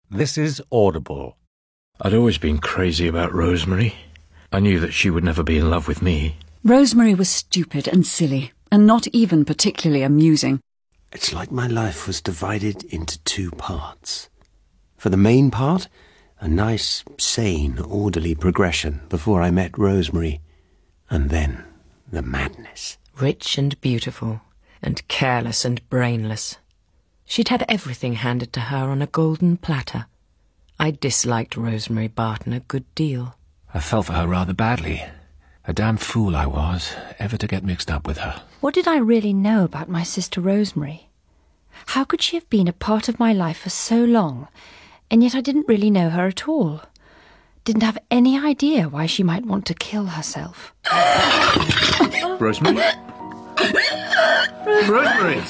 This is Audible. I'd always been crazy about Rosemary. I knew that she would never be in love with me. Rosemary was stupid and silly, and not even particularly amusing. It's like my life was divided into two parts. For the main part, a nice, sane, orderly progression before I met Rosemary. And then the madness. Rich and beautiful, and careless and brainless. She'd had everything handed to her on a golden platter. I disliked Rosemary Barton a good deal. I fell for her rather badly. A damn fool I was, ever to get mixed up with her. What did I really know about my sister Rosemary? How could she have been a part of my life for so long, and yet I didn't really know her at all? Didn't have any idea why she might want to kill herself. Rosemary? Rosemary!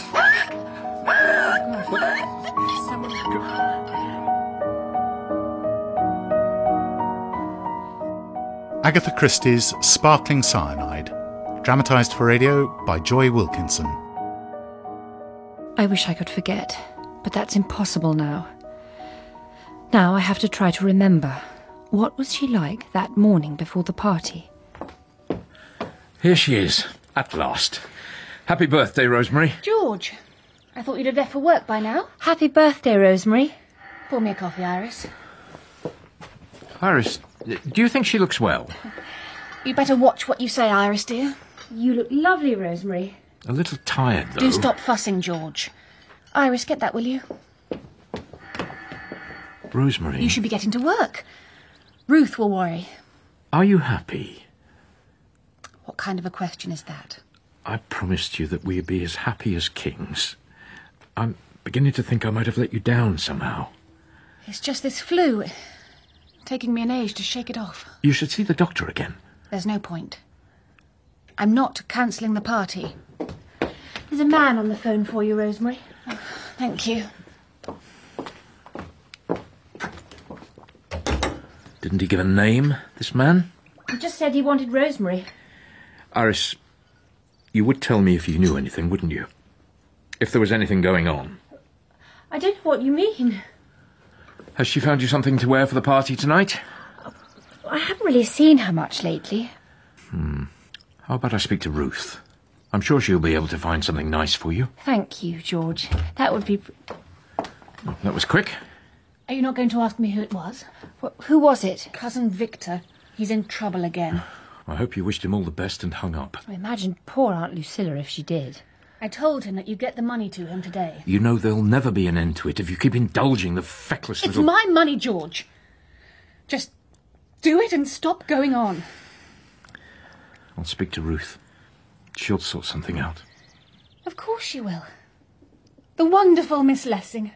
Agatha Christie's Sparkling Cyanide, dramatised for radio by Joy Wilkinson. I wish I could forget, but that's impossible now. Now I have to try to remember. What was she like that morning before the party? Here she is, at last. Happy birthday, Rosemary. George, I thought you'd have left for work by now. Happy birthday, Rosemary. Pour me a coffee, Iris. Iris, do you think she looks well? You'd better watch what you say, Iris, dear. You look lovely, Rosemary. A little tired, though. Do stop fussing, George. Iris, get that, will you? Rosemary. You should be getting to work. Ruth will worry. Are you happy? What kind of a question is that? I promised you that we'd be as happy as kings. I'm beginning to think I might have let you down somehow. It's just this flu. Taking me an age to shake it off. You should see the doctor again. There's no point. I'm not cancelling the party. There's a man on the phone for you, Rosemary. Oh, thank you. Didn't he give a name, this man? He just said he wanted Rosemary. Iris, you would tell me if you knew anything, wouldn't you? If there was anything going on. I don't know what you mean. Has she found you something to wear for the party tonight? I haven't really seen her much lately. How about I speak to Ruth? I'm sure she'll be able to find something nice for you. Thank you, George. That would be... That was quick. Are you not going to ask me who it was? Who was it? Cousin Victor. He's in trouble again. I hope you wished him all the best and hung up. I imagine poor Aunt Lucilla if she did. I told him that you'd get the money to him today. You know there'll never be an end to it if you keep indulging the feckless It's little... my money, George. Just do it and stop going on. I'll speak to Ruth. She'll sort something out. Of course she will. The wonderful Miss Lessing.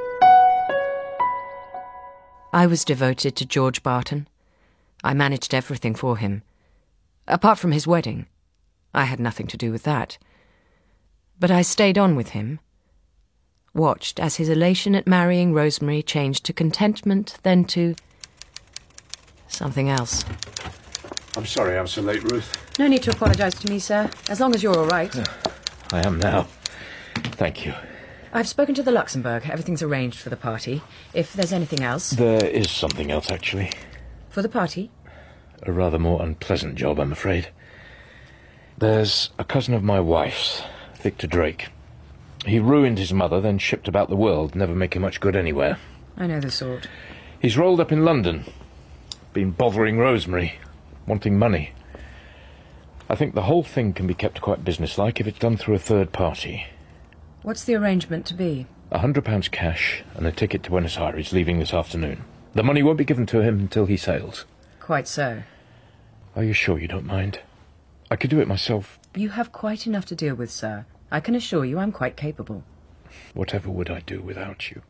I was devoted to George Barton. I managed everything for him. Apart from his wedding. I had nothing to do with that. But I stayed on with him. Watched as his elation at marrying Rosemary changed to contentment, then to... something else. I'm sorry I'm so late, Ruth. No need to apologise to me, sir. As long as you're all right. I am now. Thank you. I've spoken to the Luxembourg. Everything's arranged for the party. If there's anything else... There is something else, actually. For the party? A rather more unpleasant job, I'm afraid. There's a cousin of my wife's, Victor Drake. He ruined his mother, then shipped about the world, never making much good anywhere. I know the sort. He's rolled up in London. Been bothering Rosemary. Wanting money. I think the whole thing can be kept quite businesslike if it's done through a third party. What's the arrangement to be? £100 cash and a ticket to Buenos Aires, leaving this afternoon. The money won't be given to him until he sails. Quite so. Are you sure you don't mind? I could do it myself. You have quite enough to deal with, sir. I can assure you I'm quite capable. Whatever would I do without you?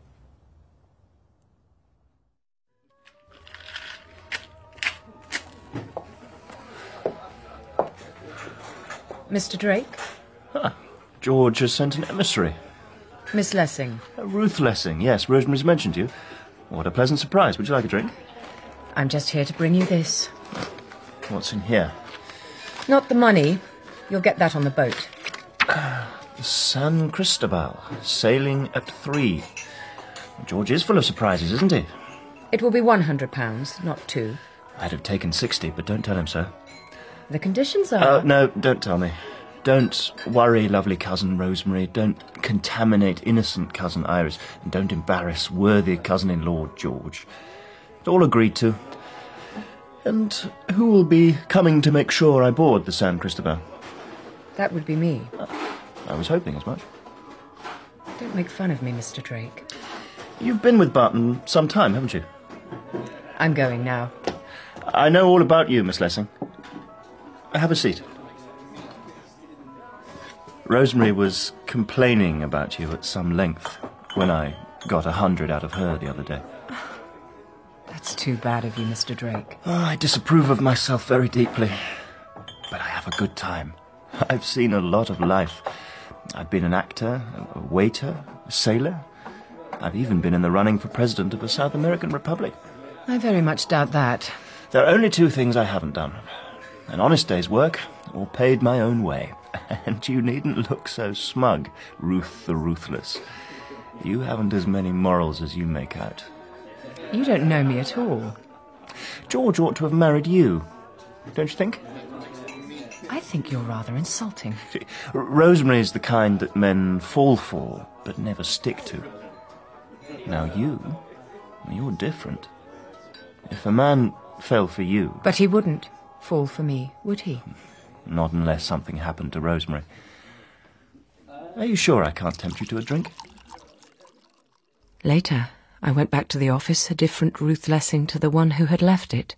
Mr. Drake? George has sent an emissary. Miss Lessing. Ruth Lessing, yes. Rosemary's mentioned you. What a pleasant surprise. Would you like a drink? I'm just here to bring you this. What's in here? Not the money. You'll get that on the boat. San Cristobal, sailing at 3. George is full of surprises, isn't he? It will be £100, not 2. I'd have taken 60, but don't tell him so. The conditions are... No, don't tell me. Don't worry, lovely cousin Rosemary. Don't contaminate innocent cousin Iris. And don't embarrass worthy cousin-in-law George. It's all agreed to. And who will be coming to make sure I board the San Cristobal? That would be me. I was hoping as much. Don't make fun of me, Mr. Drake. You've been with Barton some time, haven't you? I'm going now. I know all about you, Miss Lessing. Have a seat. Rosemary was complaining about you at some length when I got 100 out of her the other day. That's too bad of you, Mr. Drake. Oh, I disapprove of myself very deeply. But I have a good time. I've seen a lot of life. I've been an actor, a waiter, a sailor. I've even been in the running for president of a South American republic. I very much doubt that. There are only 2 things I haven't done. An honest day's work, or paid my own way. And you needn't look so smug, Ruth the Ruthless. You haven't as many morals as you make out. You don't know me at all. George ought to have married you, don't you think? I think you're rather insulting. See, Rosemary's the kind that men fall for, but never stick to. Now you're different. If a man fell for you... But he wouldn't fall for me, would he? Not unless something happened to Rosemary. Are you sure I can't tempt you to a drink? Later, I went back to the office, a different Ruth Lessing to the one who had left it.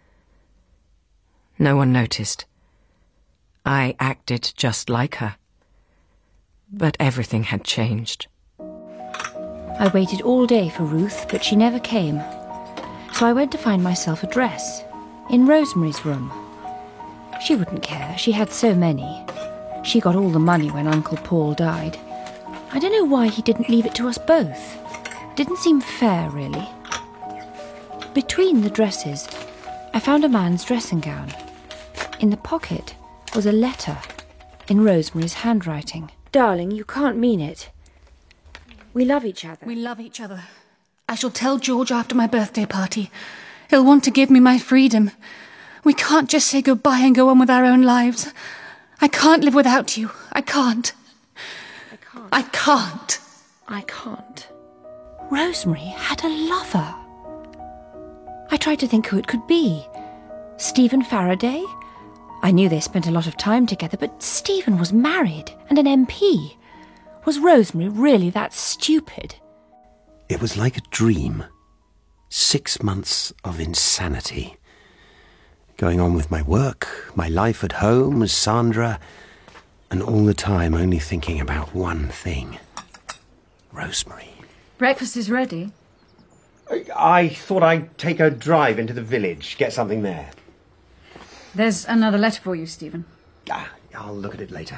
No one noticed. I acted just like her. But everything had changed. I waited all day for Ruth, but she never came. So I went to find myself a dress in Rosemary's room. She wouldn't care. She had so many. She got all the money when Uncle Paul died. I don't know why he didn't leave it to us both. Didn't seem fair, really. Between the dresses, I found a man's dressing gown. In the pocket was a letter in Rosemary's handwriting. Darling, you can't mean it. We love each other. We love each other. I shall tell George after my birthday party. He'll want to give me my freedom. We can't just say goodbye and go on with our own lives. I can't live without you. I can't. I can't. Rosemary had a lover. I tried to think who it could be. Stephen Faraday? I knew they spent a lot of time together, but Stephen was married and an MP. Was Rosemary really that stupid? It was like a dream. 6 months of insanity. Going on with my work, my life at home with Sandra, and all the time only thinking about one thing. Rosemary. Breakfast is ready. I thought I'd take a drive into the village, get something there. There's another letter for you, Stephen. I'll look at it later.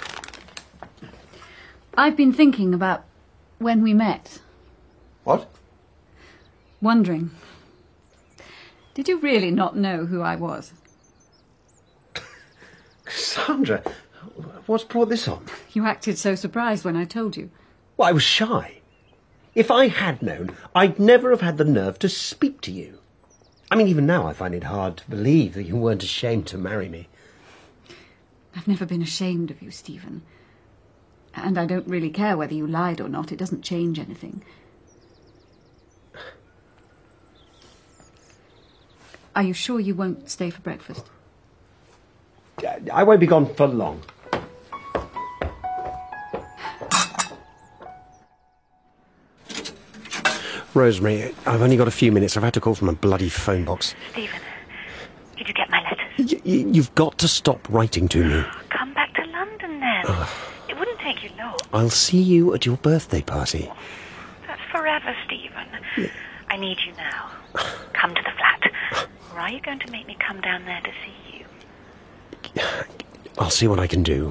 I've been thinking about when we met. What? Wondering. Did you really not know who I was? Sandra, what's brought this on? You acted so surprised when I told you. Well, I was shy. If I had known, I'd never have had the nerve to speak to you. I mean, even now I find it hard to believe that you weren't ashamed to marry me. I've never been ashamed of you, Stephen. And I don't really care whether you lied or not. It doesn't change anything. Are you sure you won't stay for breakfast? I won't be gone for long. Rosemary, I've only got a few minutes. I've had to call from a bloody phone box. Stephen, did you get my letters? You've got to stop writing to me. Come back to London then. It wouldn't take you long. I'll see you at your birthday party. That's forever, Stephen. Yeah. I need you now. Come to the flat. Or are you going to make me come down there to see you? I'll see what I can do.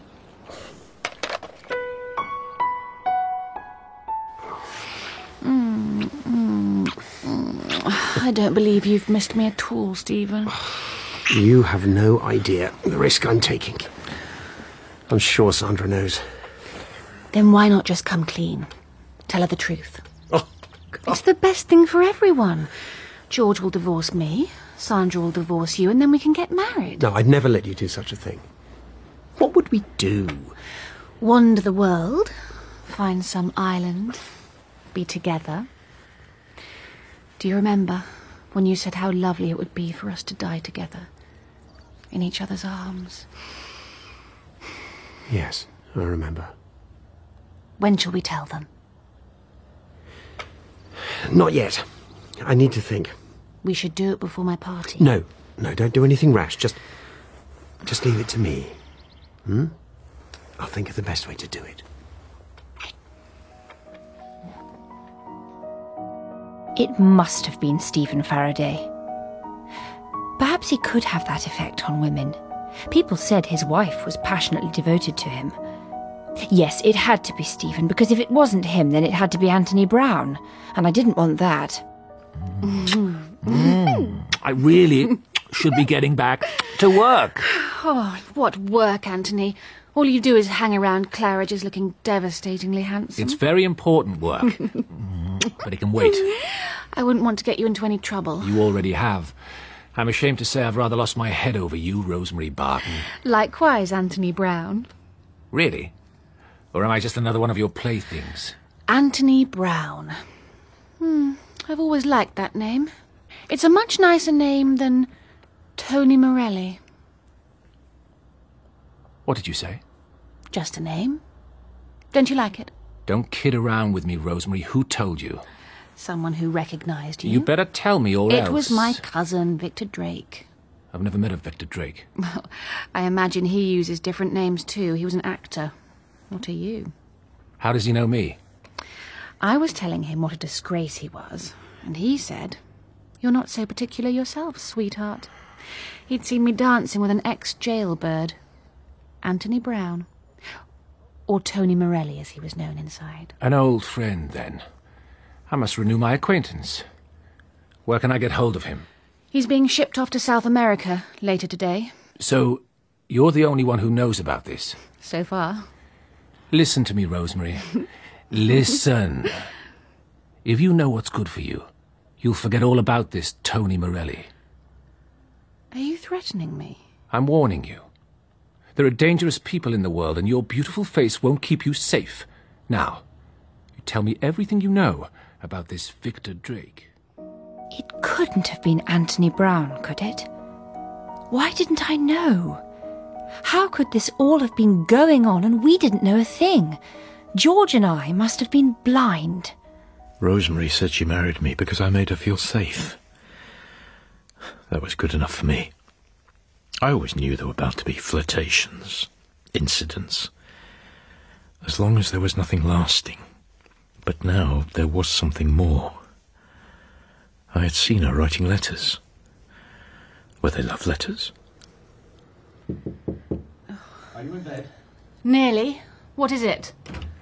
I don't believe you've missed me at all, Stephen. You have no idea the risk I'm taking. I'm sure Sandra knows. Then why not just come clean? Tell her the truth. Oh, It's the best thing for everyone. George will divorce me, Sandra will divorce you, and then we can get married. No, I'd never let you do such a thing. What would we do? Wander the world, find some island, be together. Do you remember when you said how lovely it would be for us to die together, in each other's arms? Yes, I remember. When shall we tell them? Not yet. I need to think. We should do it before my party. No, don't do anything rash. Just leave it to me. I'll think of the best way to do it. It must have been Stephen Faraday. Perhaps he could have that effect on women. People said his wife was passionately devoted to him. Yes, it had to be Stephen, because if it wasn't him, then it had to be Anthony Brown, and I didn't want that. I really should be getting back to work. Oh, what work, Anthony? All you do is hang around Claridge's looking devastatingly handsome. It's very important work. But it can wait. I wouldn't want to get you into any trouble. You already have. I'm ashamed to say I've rather lost my head over you, Rosemary Barton. Likewise, Anthony Brown. Really? Or am I just another one of your playthings? Anthony Brown. I've always liked that name. It's a much nicer name than Tony Morelli. What did you say? Just a name. Don't you like it? Don't kid around with me, Rosemary. Who told you? Someone who recognised you. You better tell me or else. It was my cousin, Victor Drake. I've never met a Victor Drake. Well, I imagine he uses different names too. He was an actor. What are you? How does he know me? I was telling him what a disgrace he was, and he said, "You're not so particular yourself, sweetheart." He'd seen me dancing with an ex-jailbird, Anthony Brown. Or Tony Morelli, as he was known inside. An old friend, then. I must renew my acquaintance. Where can I get hold of him? He's being shipped off to South America later today. So, you're the only one who knows about this? So far. Listen to me, Rosemary. Listen. If you know what's good for you, you'll forget all about this Tony Morelli. Are you threatening me? I'm warning you. There are dangerous people in the world, and your beautiful face won't keep you safe. Now, you tell me everything you know about this Victor Drake. It couldn't have been Anthony Brown, could it? Why didn't I know? How could this all have been going on and we didn't know a thing? George and I must have been blind. Rosemary said she married me because I made her feel safe. That was good enough for me. I always knew there were about to be flirtations, incidents, as long as there was nothing lasting. But now there was something more. I had seen her writing letters. Were they love letters? Are you in bed? Nearly. What is it?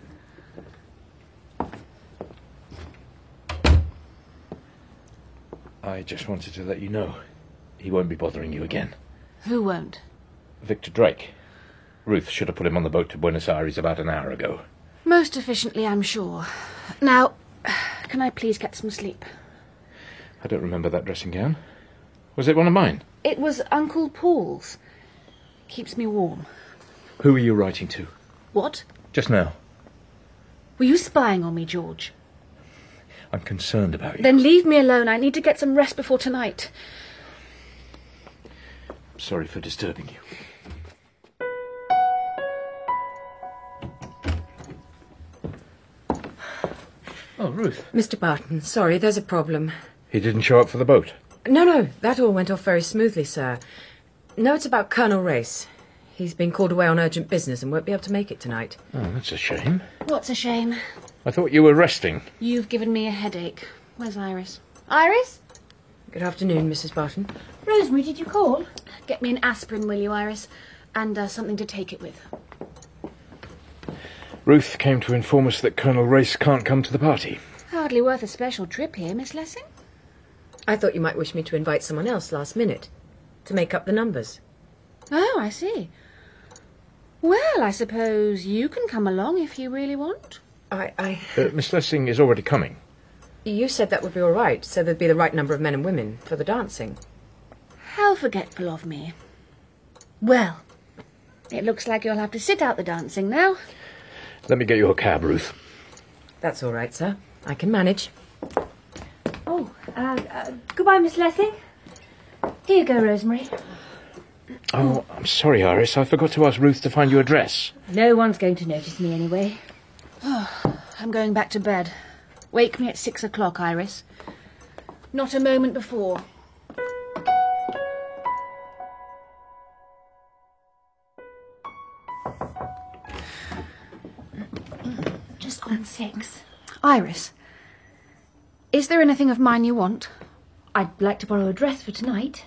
I just wanted to let you know. He won't be bothering you again. Who won't? Victor Drake. Ruth should have put him on the boat to Buenos Aires about an hour ago. Most efficiently, I'm sure. Now, can I please get some sleep? I don't remember that dressing gown. Was it one of mine? It was Uncle Paul's. Keeps me warm. Who are you writing to? What? Just now. Were you spying on me, George? I'm concerned about you. Then leave me alone. I need to get some rest before tonight. Sorry for disturbing you. Oh, Ruth. Mr. Barton, sorry, there's a problem. He didn't show up for the boat? No, that all went off very smoothly, sir. No, it's about Colonel Race. He's been called away on urgent business and won't be able to make it tonight. Oh, that's a shame. What's a shame? I thought you were resting. You've given me a headache. Where's Iris? Iris? Good afternoon, Mrs. Barton. Rosemary, did you call? Get me an aspirin, will you, Iris? And something to take it with. Ruth came to inform us that Colonel Race can't come to the party. Hardly worth a special trip here, Miss Lessing. I thought you might wish me to invite someone else last minute, to make up the numbers. Oh, I see. Well, I suppose you can come along if you really want. I... Miss Lessing is already coming. You said that would be all right, so there'd be the right number of men and women for the dancing. How forgetful of me. Well, it looks like you'll have to sit out the dancing now. Let me get you a cab, Ruth. That's all right, sir. I can manage. Oh, goodbye, Miss Lessing. Here you go, Rosemary. Oh, I'm sorry, Iris. I forgot to ask Ruth to find your address. No one's going to notice me anyway. I'm going back to bed. Wake me at 6 o'clock, Iris. Not a moment before. Just gone 6. Iris, is there anything of mine you want? I'd like to borrow a dress for tonight.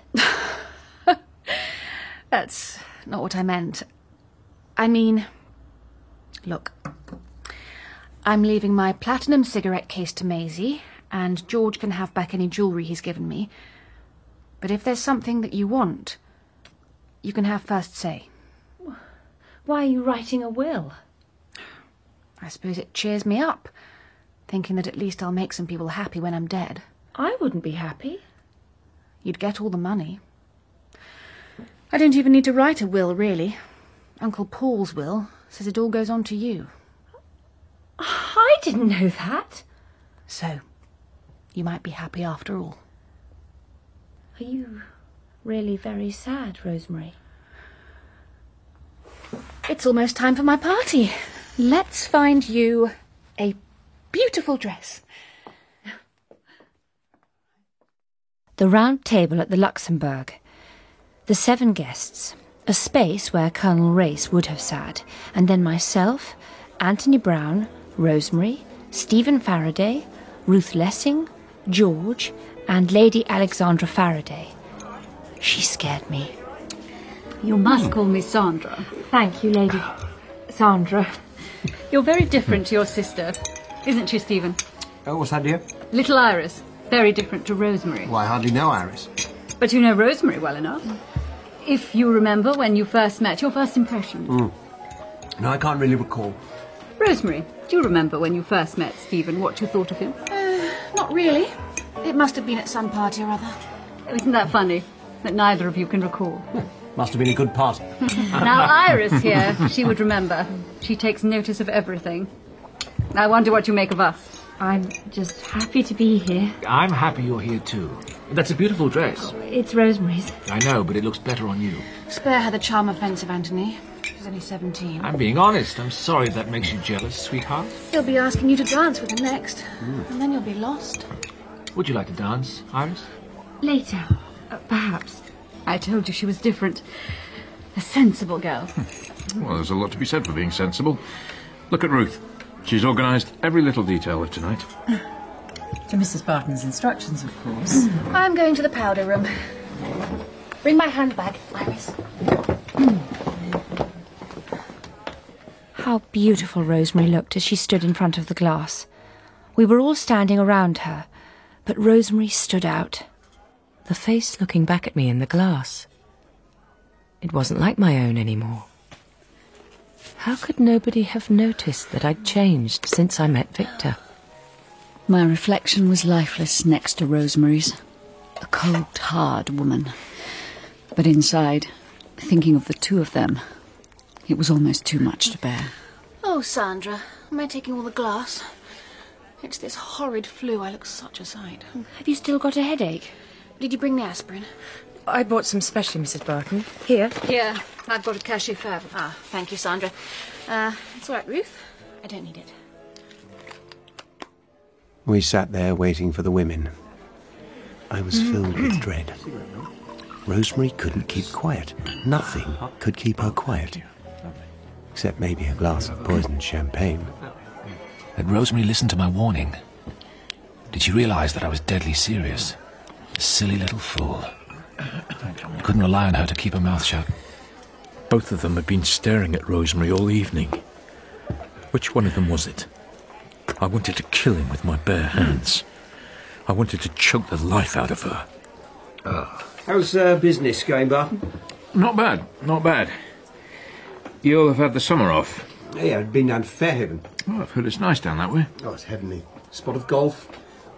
That's not what I meant. I mean, look, I'm leaving my platinum cigarette case to Maisie, and George can have back any jewellery he's given me. But if there's something that you want, you can have first say. Why are you writing a will? I suppose it cheers me up, thinking that at least I'll make some people happy when I'm dead. I wouldn't be happy. You'd get all the money. I don't even need to write a will, really. Uncle Paul's will says it all goes on to you. I didn't know that. So, you might be happy after all. Are you really very sad, Rosemary? It's almost time for my party. Let's find you a beautiful dress. The round table at the Luxembourg. The 7 guests. A space where Colonel Race would have sat. And then myself, Anthony Brown, Rosemary, Stephen Faraday, Ruth Lessing, George, and Lady Alexandra Faraday. She scared me. You must call me Sandra. Thank you, Lady Sandra. You're very different to your sister, isn't she, Stephen? Oh, what's that, dear? Little Iris. Very different to Rosemary. Well, I hardly know Iris. But you know Rosemary well enough. If you remember when you first met, your first impression. No, I can't really recall. Rosemary, do you remember when you first met Stephen, what you thought of him? Not really. It must have been at some party or other. Isn't that funny, that neither of you can recall? Must have been a good party. Now, Iris here, she would remember. She takes notice of everything. I wonder what you make of us. I'm just happy to be here. I'm happy you're here too. That's a beautiful dress. It's Rosemary's. I know, but it looks better on you. Spare her the charm offensive, Anthony. She's only 17. I'm being honest. I'm sorry if that makes you jealous, sweetheart. He'll be asking you to dance with him next. And then you'll be lost. Would you like to dance, Iris? Later, perhaps. I told you she was different. A sensible girl. Well, there's a lot to be said for being sensible. Look at Ruth. She's organised every little detail of tonight. To Mrs. Barton's instructions, of course. I'm going to the powder room. Bring my handbag, Iris. How beautiful Rosemary looked as she stood in front of the glass. We were all standing around her, but Rosemary stood out. The face looking back at me in the glass. It wasn't like my own anymore. How could nobody have noticed that I'd changed since I met Victor? My reflection was lifeless next to Rosemary's. A cold, hard woman. But inside, thinking of the two of them, it was almost too much to bear. Oh, Sandra, am I taking all the glass? It's this horrid flu. I look such a sight. Have you still got a headache? Did you bring the aspirin? I bought some specially, Mrs. Barton. Here. Here, I've got a cachet fervor. Ah, thank you, Sandra. It's all right, Ruth. I don't need it. We sat there waiting for the women. I was filled with dread. Rosemary couldn't keep quiet. Nothing could keep her quiet. Except maybe a glass of poisoned champagne. Had Rosemary listened to my warning? Did she realise that I was deadly serious? Silly little fool. I couldn't rely on her to keep her mouth shut. Both of them had been staring at Rosemary all evening. Which one of them was it? I wanted to kill him with my bare hands. I wanted to choke the life out of her. How's business going, Barton? Not bad, not bad. You'll have had the summer off. Yeah, I've been down to Fairhaven. Oh, I've heard it's nice down that way. Oh, it's heavenly. Spot of golf,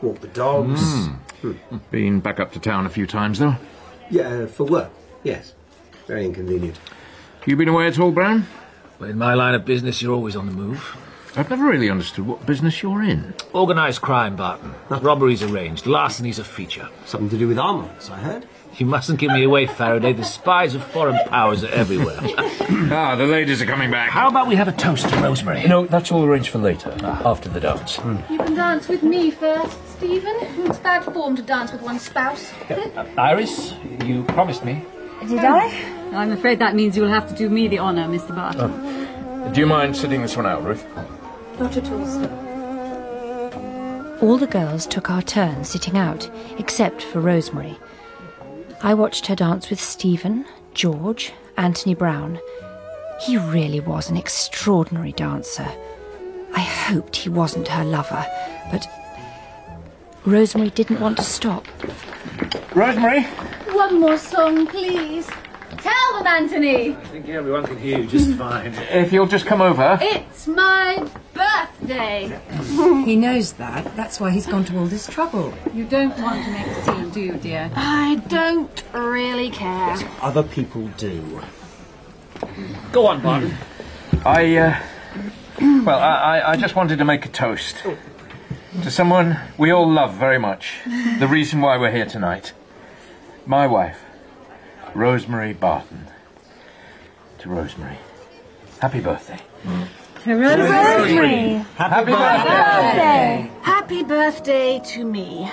walk the dogs. Been back up to town a few times, though. Yeah, for work, yes. Very inconvenient. You been away at all, Brown? Well, in my line of business, you're always on the move. I've never really understood what business you're in. Organised crime, Barton. Robberies arranged. Larcenies a feature. Something to do with armaments, I heard. You mustn't give me away, Faraday. The spies of foreign powers are everywhere. The ladies are coming back. How about we have a toast to Rosemary? No, that's all arranged for later, after the dance. You can dance with me first, Stephen. It's bad form to dance with one's spouse. Iris, you promised me. Did I? I'm afraid that means you'll have to do me the honour, Mr. Barton. Do you mind sitting this one out, Ruth? Not at all, sir. All the girls took our turn sitting out, except for Rosemary. I watched her dance with Stephen, George, Anthony Brown. He really was an extraordinary dancer. I hoped he wasn't her lover, but Rosemary didn't want to stop. Rosemary? One more song, please. Tell them, Anthony. I think everyone can hear you just fine. If you'll just come over. It's my birthday. He knows that. That's why he's gone to all this trouble. You don't want to make a scene, do you, dear? I don't really care. Other people do. Go on, Barton. I just wanted to make a toast. To someone we all love very much. The reason why we're here tonight. My wife, Rosemary Barton. To Rosemary. Happy birthday. Rosemary! Happy birthday! Happy birthday to me.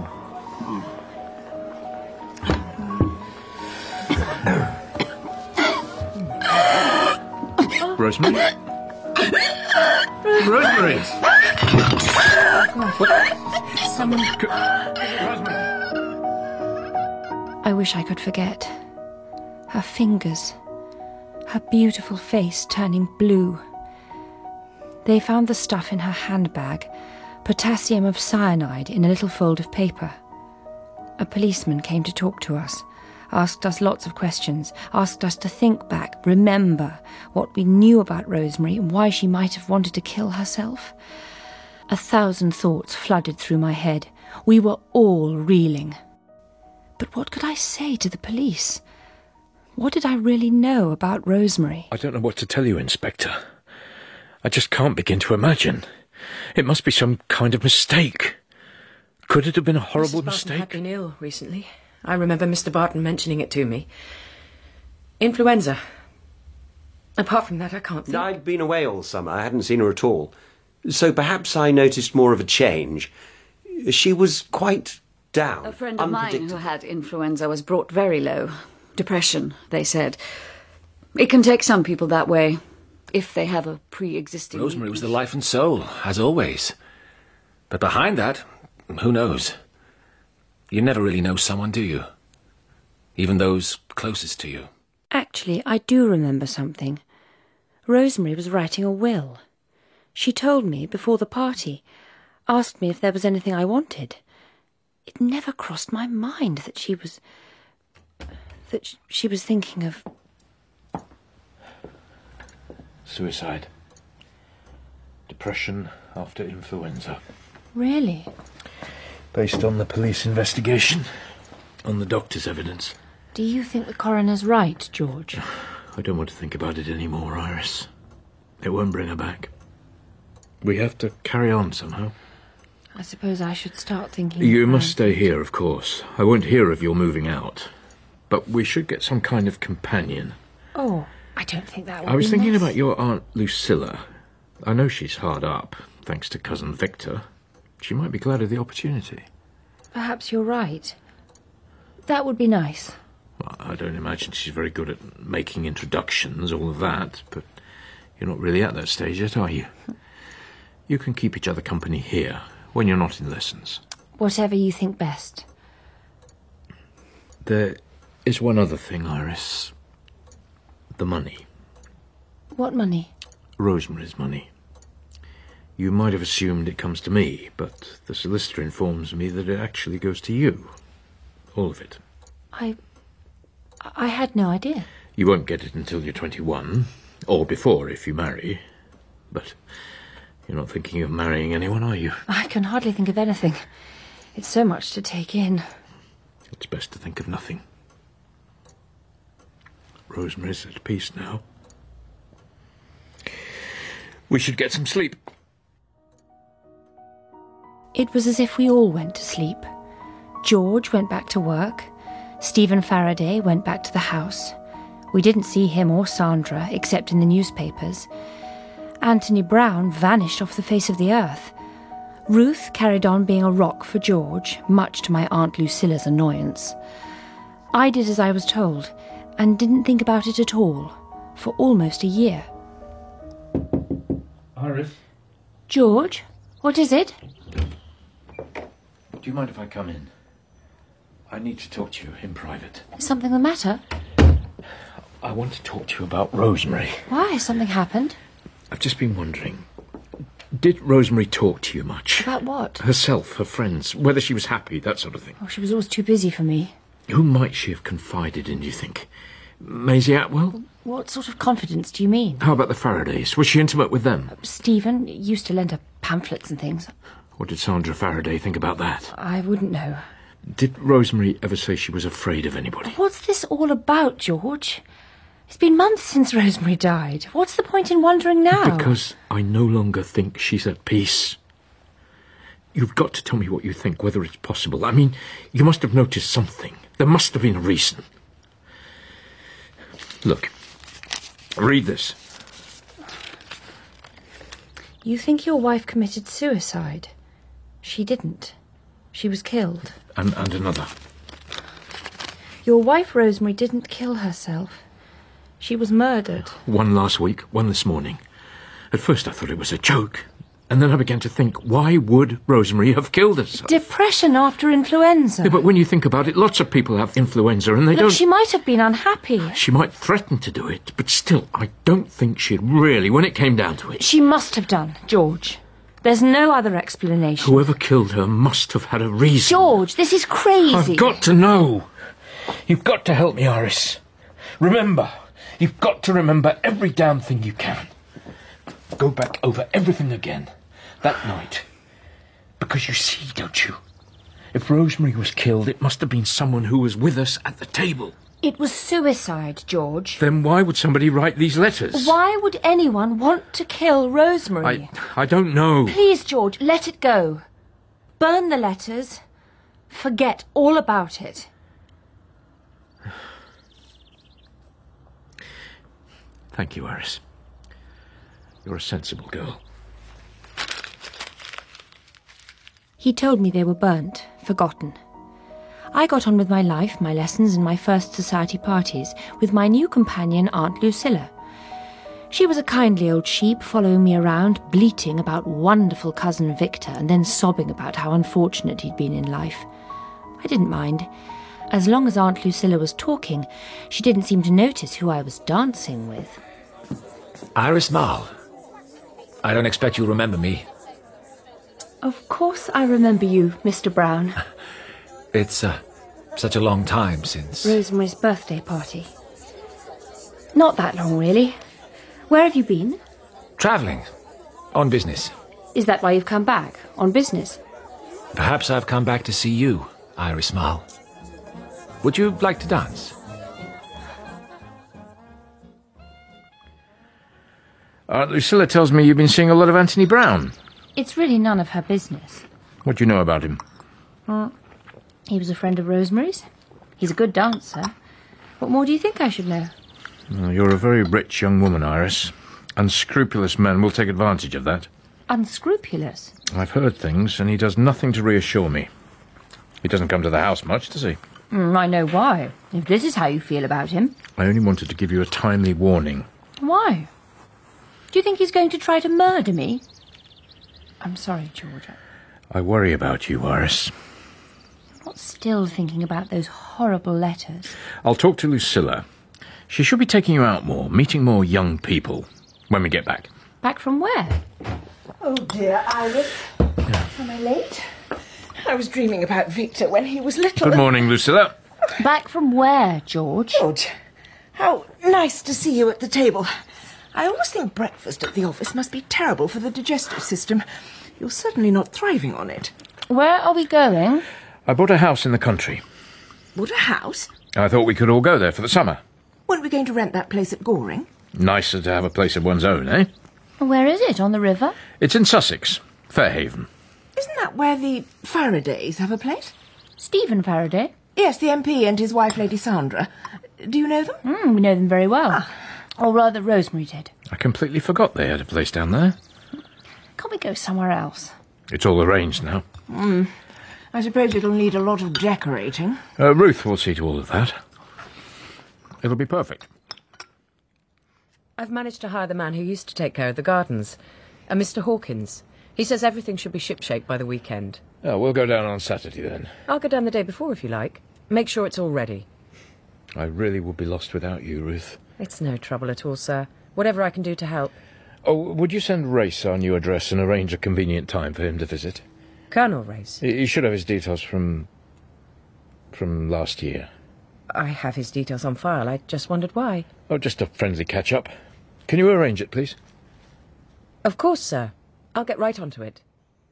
Rosemary? Rosemary! Rosemary! I wish I could forget. Her fingers, her beautiful face turning blue. They found the stuff in her handbag, potassium of cyanide in a little fold of paper. A policeman came to talk to us, asked us lots of questions, asked us to think back, remember what we knew about Rosemary and why she might have wanted to kill herself. 1,000 thoughts flooded through my head. We were all reeling. But what could I say to the police? What did I really know about Rosemary? I don't know what to tell you, Inspector. I just can't begin to imagine. It must be some kind of mistake. Could it have been a horrible Mrs. Barton mistake? had been ill recently. I remember Mr. Barton mentioning it to me. Influenza. Apart from that, I can't think. I'd been away all summer. I hadn't seen her at all. So perhaps I noticed more of a change. She was quite down. A friend of mine who had influenza was brought very low. Depression, they said. It can take some people that way, if they have a pre-existing... Rosemary was the life and soul, as always. But behind that, who knows? You never really know someone, do you? Even those closest to you. Actually, I do remember something. Rosemary was writing a will. She told me before the party, asked me if there was anything I wanted. It never crossed my mind that she was thinking of... Suicide. Depression after influenza. Really? Based on the police investigation, on the doctor's evidence. Do you think the coroner's right, George? I don't want to think about it anymore, Iris. It won't bring her back. We have to carry on somehow. I suppose I should start thinking... You must stay here, of course. I won't hear of your moving out. But we should get some kind of companion. Oh, I don't think that would be I was thinking nice. about your Aunt Lucilla. I know she's hard up, thanks to Cousin Victor. She might be glad of the opportunity. Perhaps you're right. That would be nice. Well, I don't imagine she's very good at making introductions, all of that, but you're not really at that stage yet, are you? You can keep each other company here, when you're not in lessons. Whatever you think best. There is one other thing, Iris. The money. What money? Rosemary's money. You might have assumed it comes to me, but the solicitor informs me that it actually goes to you. All of it. I had no idea. You won't get it until you're 21, or before if you marry. But you're not thinking of marrying anyone, are you? I can hardly think of anything. It's so much to take in. It's best to think of nothing. Rosemary's at peace now. We should get some sleep. It was as if we all went to sleep. George went back to work. Stephen Faraday went back to the house. We didn't see him or Sandra except in the newspapers. Anthony Brown vanished off the face of the earth. Ruth carried on being a rock for George, much to my Aunt Lucilla's annoyance. I did as I was told, and didn't think about it at all, for almost a year. Iris? George, what is it? Do you mind if I come in? I need to talk to you in private. Is something the matter? I want to talk to you about Rosemary. Why? Has something happened? I've just been wondering, did Rosemary talk to you much? About what? Herself, her friends, whether she was happy, that sort of thing. Oh, she was always too busy for me. Who might she have confided in, do you think? Maisie Atwell? What sort of confidence do you mean? How about the Faradays? Was she intimate with them? Stephen used to lend her pamphlets and things. What did Sandra Faraday think about that? I wouldn't know. Did Rosemary ever say she was afraid of anybody? What's this all about, George? It's been months since Rosemary died. What's the point in wondering now? Because I no longer think she's at peace. You've got to tell me what you think, whether it's possible. I mean, you must have noticed something. There must have been a reason. Look, read this. You think your wife committed suicide? She didn't. She was killed. And another. Your wife, Rosemary, didn't kill herself. She was murdered. One last week, one this morning. At first I thought it was a joke. And then I began to think, why would Rosemary have killed herself? Depression after influenza. Yeah, but when you think about it, lots of people have influenza and they don't... She might have been unhappy. She might threaten to do it, but still, I don't think she'd really, when it came down to it. She must have done, George. There's no other explanation. Whoever killed her must have had a reason. George, this is crazy. I've got to know. You've got to help me, Iris. Remember, you've got to remember every damn thing you can. Go back over everything again. That night. Because you see, don't you? If Rosemary was killed, it must have been someone who was with us at the table. It was suicide, George. Then why would somebody write these letters? Why would anyone want to kill Rosemary? I don't know. Please, George, let it go. Burn the letters. Forget all about it. Thank you, Iris. You're a sensible girl. He told me they were burnt, forgotten. I got on with my life, my lessons and my first society parties with my new companion, Aunt Lucilla. She was a kindly old sheep following me around, bleating about wonderful cousin Victor and then sobbing about how unfortunate he'd been in life. I didn't mind. As long as Aunt Lucilla was talking, she didn't seem to notice who I was dancing with. Iris Marl. I don't expect you'll remember me. Of course I remember you, Mr. Brown. It's such a long time since... Rosemary's birthday party. Not that long, really. Where have you been? Travelling. On business. Is that why you've come back? On business? Perhaps I've come back to see you, Iris Marl. Would you like to dance? Aunt Lucilla tells me you've been seeing a lot of Anthony Brown. It's really none of her business. What do you know about him? He was a friend of Rosemary's. He's a good dancer. What more do you think I should know? Well, you're a very rich young woman, Iris. Unscrupulous men will take advantage of that. Unscrupulous? I've heard things, and he does nothing to reassure me. He doesn't come to the house much, does he? I know why, if this is how you feel about him. I only wanted to give you a timely warning. Why? Do you think he's going to try to murder me? I'm sorry, George. I worry about you, Iris. I'm not still thinking about those horrible letters. I'll talk to Lucilla. She should be taking you out more, meeting more young people, when we get back. Back from where? Oh, dear, Iris. Am I late? I was dreaming about Victor when he was little. Good morning, Lucilla. Back from where, George? George, how nice to see you at the table. I always think breakfast at the office must be terrible for the digestive system. You're certainly not thriving on it. Where are we going? I bought a house in the country. What, a house? I thought we could all go there for the summer. Weren't we going to rent that place at Goring? Nicer to have a place of one's own, eh? Where is it? On the river? It's in Sussex, Fairhaven. Isn't that where the Faradays have a place? Stephen Faraday? Yes, the MP and his wife, Lady Sandra. Do you know them? We know them very well. Or rather, Rosemary did. I completely forgot they had a place down there. Can't we go somewhere else? It's all arranged now. I suppose it'll need a lot of decorating. Ruth will see to all of that. It'll be perfect. I've managed to hire the man who used to take care of the gardens, a Mr. Hawkins. He says everything should be shipshape by the weekend. Oh, we'll go down on Saturday then. I'll go down the day before if you like. Make sure it's all ready. I really would be lost without you, Ruth. It's no trouble at all, sir. Whatever I can do to help. Oh, would you send Race our new address and arrange a convenient time for him to visit? Colonel Race? He should have his details from last year. I have his details on file. I just wondered why. Oh, just a friendly catch-up. Can you arrange it, please? Of course, sir. I'll get right onto it.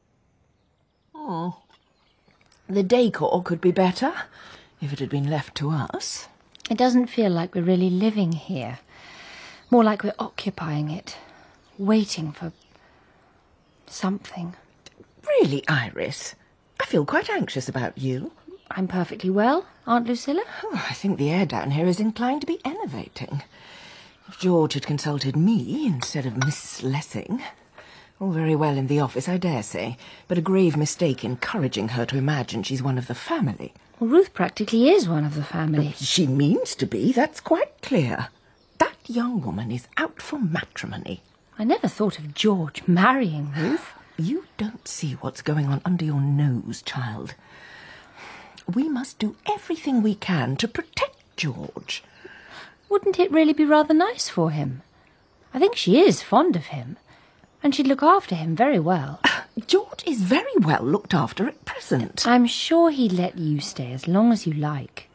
The decor could be better if it had been left to us. It doesn't feel like we're really living here. More like we're occupying it. Waiting for something. Really, Iris? I feel quite anxious about you. I'm perfectly well, Aunt Lucilla. I think the air down here is inclined to be enervating. If George had consulted me instead of Miss Lessing... All very well in the office, I dare say, but a grave mistake encouraging her to imagine she's one of the family. Well, Ruth practically is one of the family. She means to be, that's quite clear. That young woman is out for matrimony. I never thought of George marrying Ruth. You don't see what's going on under your nose, child. We must do everything we can to protect George. Wouldn't it really be rather nice for him? I think she is fond of him. And she'd look after him very well. George is very well looked after at present. I'm sure he'd let you stay as long as you like.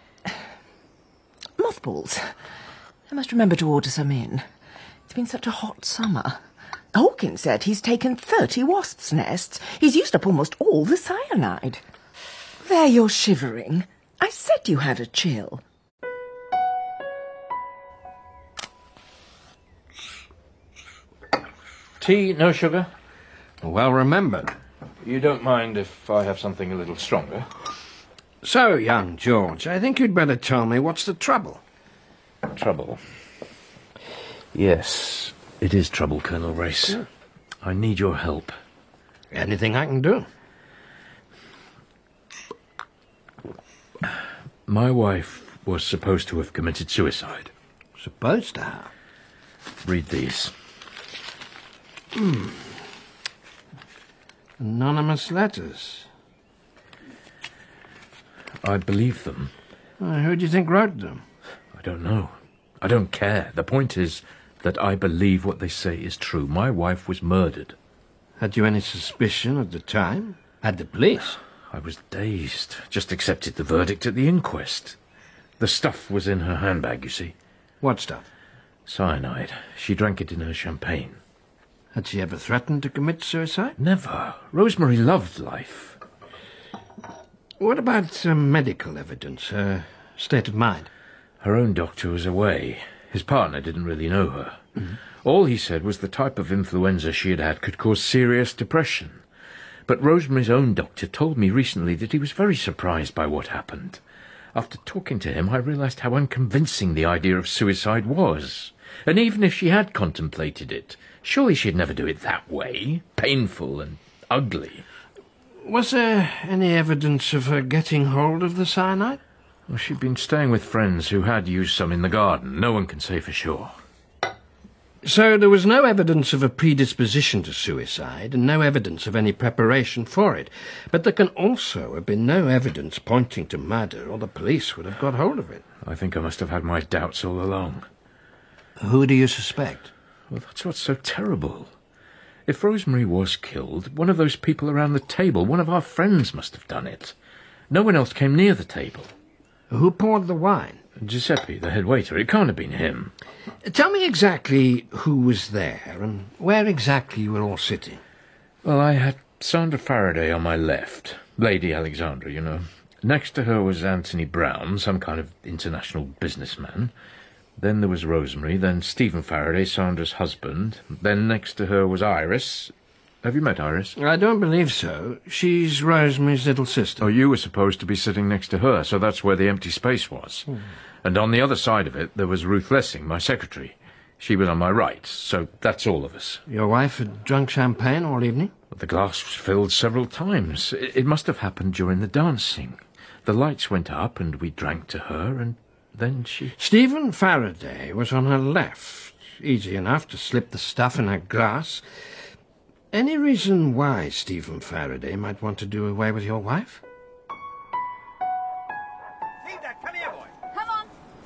Mothballs. I must remember to order some in. It's been such a hot summer. Hawkins said he's taken 30 wasps' nests. He's used up almost all the cyanide. There you're shivering. I said you had a chill. Tea, no sugar? Well remembered. You don't mind if I have something a little stronger? So, young George, I think you'd better tell me what's the trouble. Trouble? Yes, it is trouble, Colonel Race. I need your help. Anything I can do. My wife was supposed to have committed suicide. Supposed to have? Read these. Anonymous letters. I believe them. Who do you think wrote them? I don't know. I don't care. The point is that I believe what they say is true. My wife was murdered. Had you any suspicion at the time? Had the police? I was dazed. Just accepted the verdict at the inquest. The stuff was in her handbag, you see. What stuff? Cyanide. She drank it in her champagne. Had she ever threatened to commit suicide? Never. Rosemary loved life. What about medical evidence, her state of mind? Her own doctor was away. His partner didn't really know her. All he said was the type of influenza she had had could cause serious depression. But Rosemary's own doctor told me recently that he was very surprised by what happened. After talking to him, I realized how unconvincing the idea of suicide was. And even if she had contemplated it, surely she'd never do it that way, painful and ugly. Was there any evidence of her getting hold of the cyanide? Well, she'd been staying with friends who had used some in the garden. No one can say for sure. So there was no evidence of a predisposition to suicide and no evidence of any preparation for it. But there can also have been no evidence pointing to murder, or the police would have got hold of it. I think I must have had my doubts all along. Who do you suspect? Well, that's what's so terrible. If Rosemary was killed, one of those people around the table, one of our friends must have done it. No one else came near the table. Who poured the wine? Giuseppe, the head waiter. It can't have been him. Tell me exactly who was there and where exactly you were all sitting. Well, I had Sandra Faraday on my left. Lady Alexandra, you know. Next to her was Anthony Brown, some kind of international businessman. Then there was Rosemary, then Stephen Faraday, Sandra's husband. Then next to her was Iris. Have you met Iris? I don't believe so. She's Rosemary's little sister. Oh, you were supposed to be sitting next to her, so that's where the empty space was. And on the other side of it, there was Ruth Lessing, my secretary. She was on my right, so that's all of us. Your wife had drunk champagne all evening? The glass was filled several times. It must have happened during the dancing. The lights went up and we drank to her, and then she... Stephen Faraday was on her left. Easy enough to slip the stuff in her glass. Any reason why Stephen Faraday might want to do away with your wife? Leave come here, boy. Come on.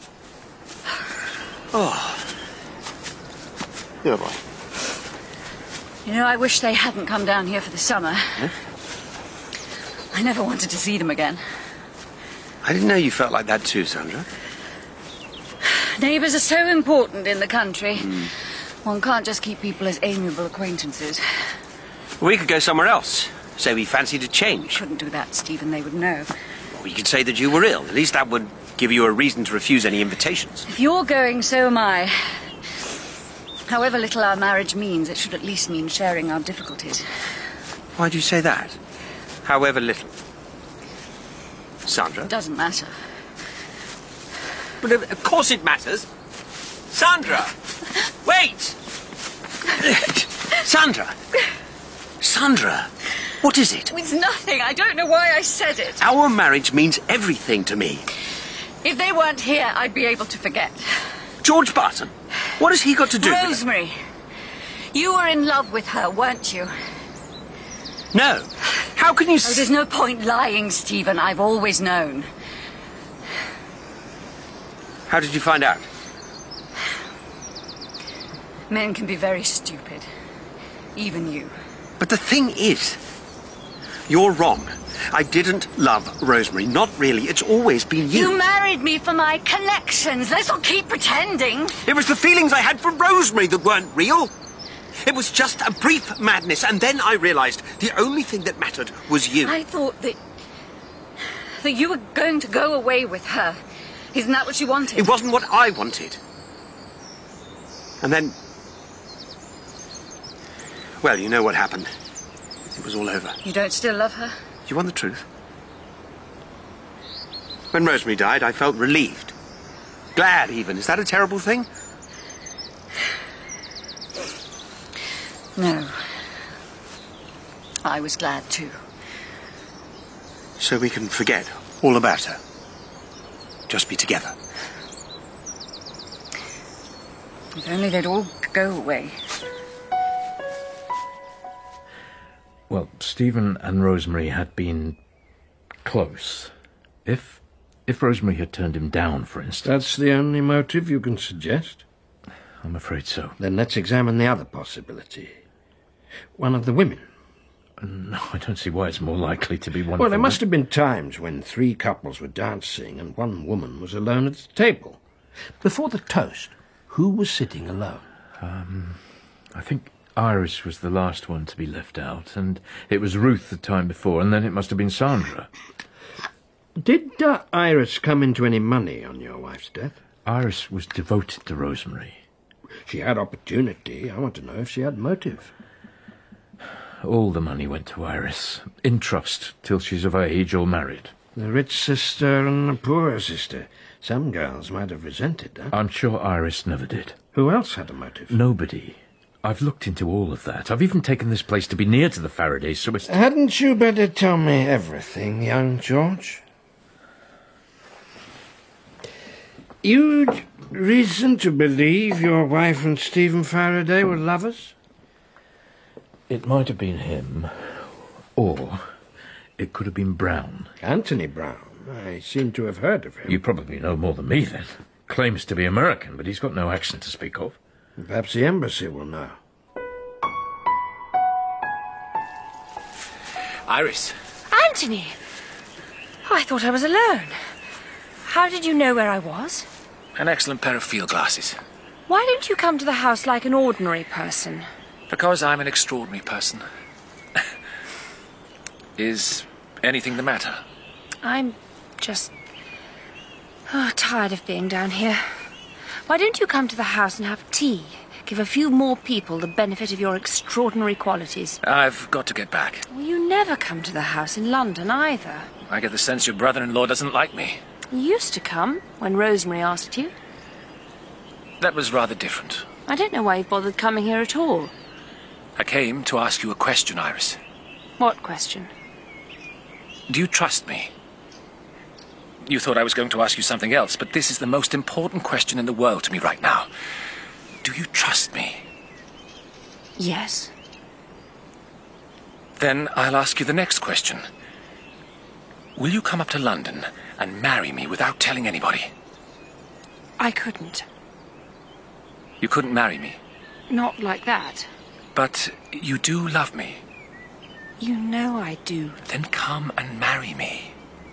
Oh. Here, boy. You know, I wish they hadn't come down here for the summer. Huh? I never wanted to see them again. I didn't know you felt like that too, Sandra. Neighbours are so important in the country. One can't just keep people as amiable acquaintances. We could go somewhere else. Say we fancied a change. Couldn't do that, Stephen. They would know. Or you could say that you were ill. At least that would give you a reason to refuse any invitations. If you're going, so am I. However little our marriage means, it should at least mean sharing our difficulties. Why do you say that? However little. Sandra? It doesn't matter. But of course it matters. Sandra! Wait! Sandra! Sandra! What is it? It's nothing. I don't know why I said it. Our marriage means everything to me. If they weren't here, I'd be able to forget. George Barton? What has he got to do with it? Rosemary. You were in love with her, weren't you? No. How can you... Oh, there's no point lying, Stephen. I've always known. How did you find out? Men can be very stupid. Even you. But the thing is, you're wrong. I didn't love Rosemary. Not really. It's always been you. You married me for my collections. Let's not keep pretending. It was the feelings I had for Rosemary that weren't real. It was just a brief madness, and then I realized the only thing that mattered was you. I thought that you were going to go away with her. Isn't that what you wanted? It wasn't what I wanted. And then... well, you know what happened. It was all over. You don't still love her? You want the truth? When Rosemary died, I felt relieved. Glad, even. Is that a terrible thing? No. I was glad, too. So we can forget all about her. Just be together. If only they'd all go away. Well, Stephen and Rosemary had been close. If Rosemary had turned him down, for instance... That's the only motive you can suggest? I'm afraid so. Then let's examine the other possibility. One of the women. No, I don't see why it's more likely to be one of Well, the there must have been times when 3 couples were dancing and one woman was alone at the table. Before the toast, who was sitting alone? I think Iris was the last one to be left out, and it was Ruth the time before, and then it must have been Sandra. Did Iris come into any money on your wife's death? Iris was devoted to Rosemary. She had opportunity. I want to know if she had motive. All the money went to Iris, in trust, till she's of age or married. The rich sister and the poor sister. Some girls might have resented that. I'm sure Iris never did. Who else had a motive? Nobody. I've looked into all of that. I've even taken this place to be near to the Faradays, so it's... Hadn't you better tell me everything, young George? You'd reason to believe your wife and Stephen Faraday were lovers? It might have been him, or it could have been Brown. Anthony Brown. I seem to have heard of him. You probably know more than me, then. Claims to be American, but he's got no accent to speak of. Perhaps the embassy will know. Iris. Anthony! Oh, I thought I was alone. How did you know where I was? An excellent pair of field glasses. Why don't you come to the house like an ordinary person? Because I'm an extraordinary person. Is anything the matter? I'm just... tired of being down here. Why don't you come to the house and have tea? Give a few more people the benefit of your extraordinary qualities. I've got to get back. Well, you never come to the house in London either. I get the sense your brother-in-law doesn't like me. You used to come when Rosemary asked you. That was rather different. I don't know why you've bothered coming here at all. I came to ask you a question, Iris. What question? Do you trust me? You thought I was going to ask you something else, but this is the most important question in the world to me right now. Do you trust me? Yes. Then I'll ask you the next question. Will you come up to London and marry me without telling anybody? I couldn't. You couldn't marry me? Not like that. But you do love me. You know I do. Then come and marry me.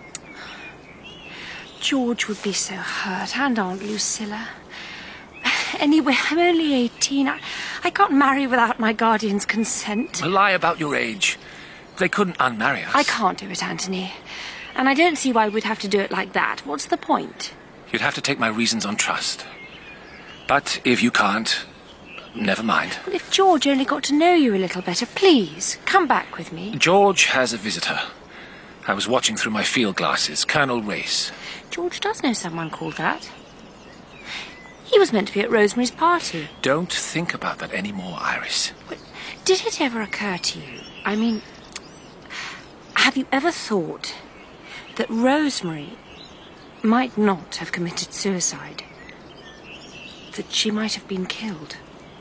George would be so hurt, and Aunt Lucilla. Anyway, I'm only 18. I can't marry without my guardian's consent. A lie about your age. They couldn't unmarry us. I can't do it, Anthony. And I don't see why we'd have to do it like that. What's the point? You'd have to take my reasons on trust. But if you can't, never mind. Well, if George only got to know you a little better, please, come back with me. George has a visitor. I was watching through my field glasses, Colonel Race. George does know someone called that. He was meant to be at Rosemary's party. Don't think about that anymore, Iris. But did it ever occur to you? I mean, have you ever thought that Rosemary might not have committed suicide? That she might have been killed?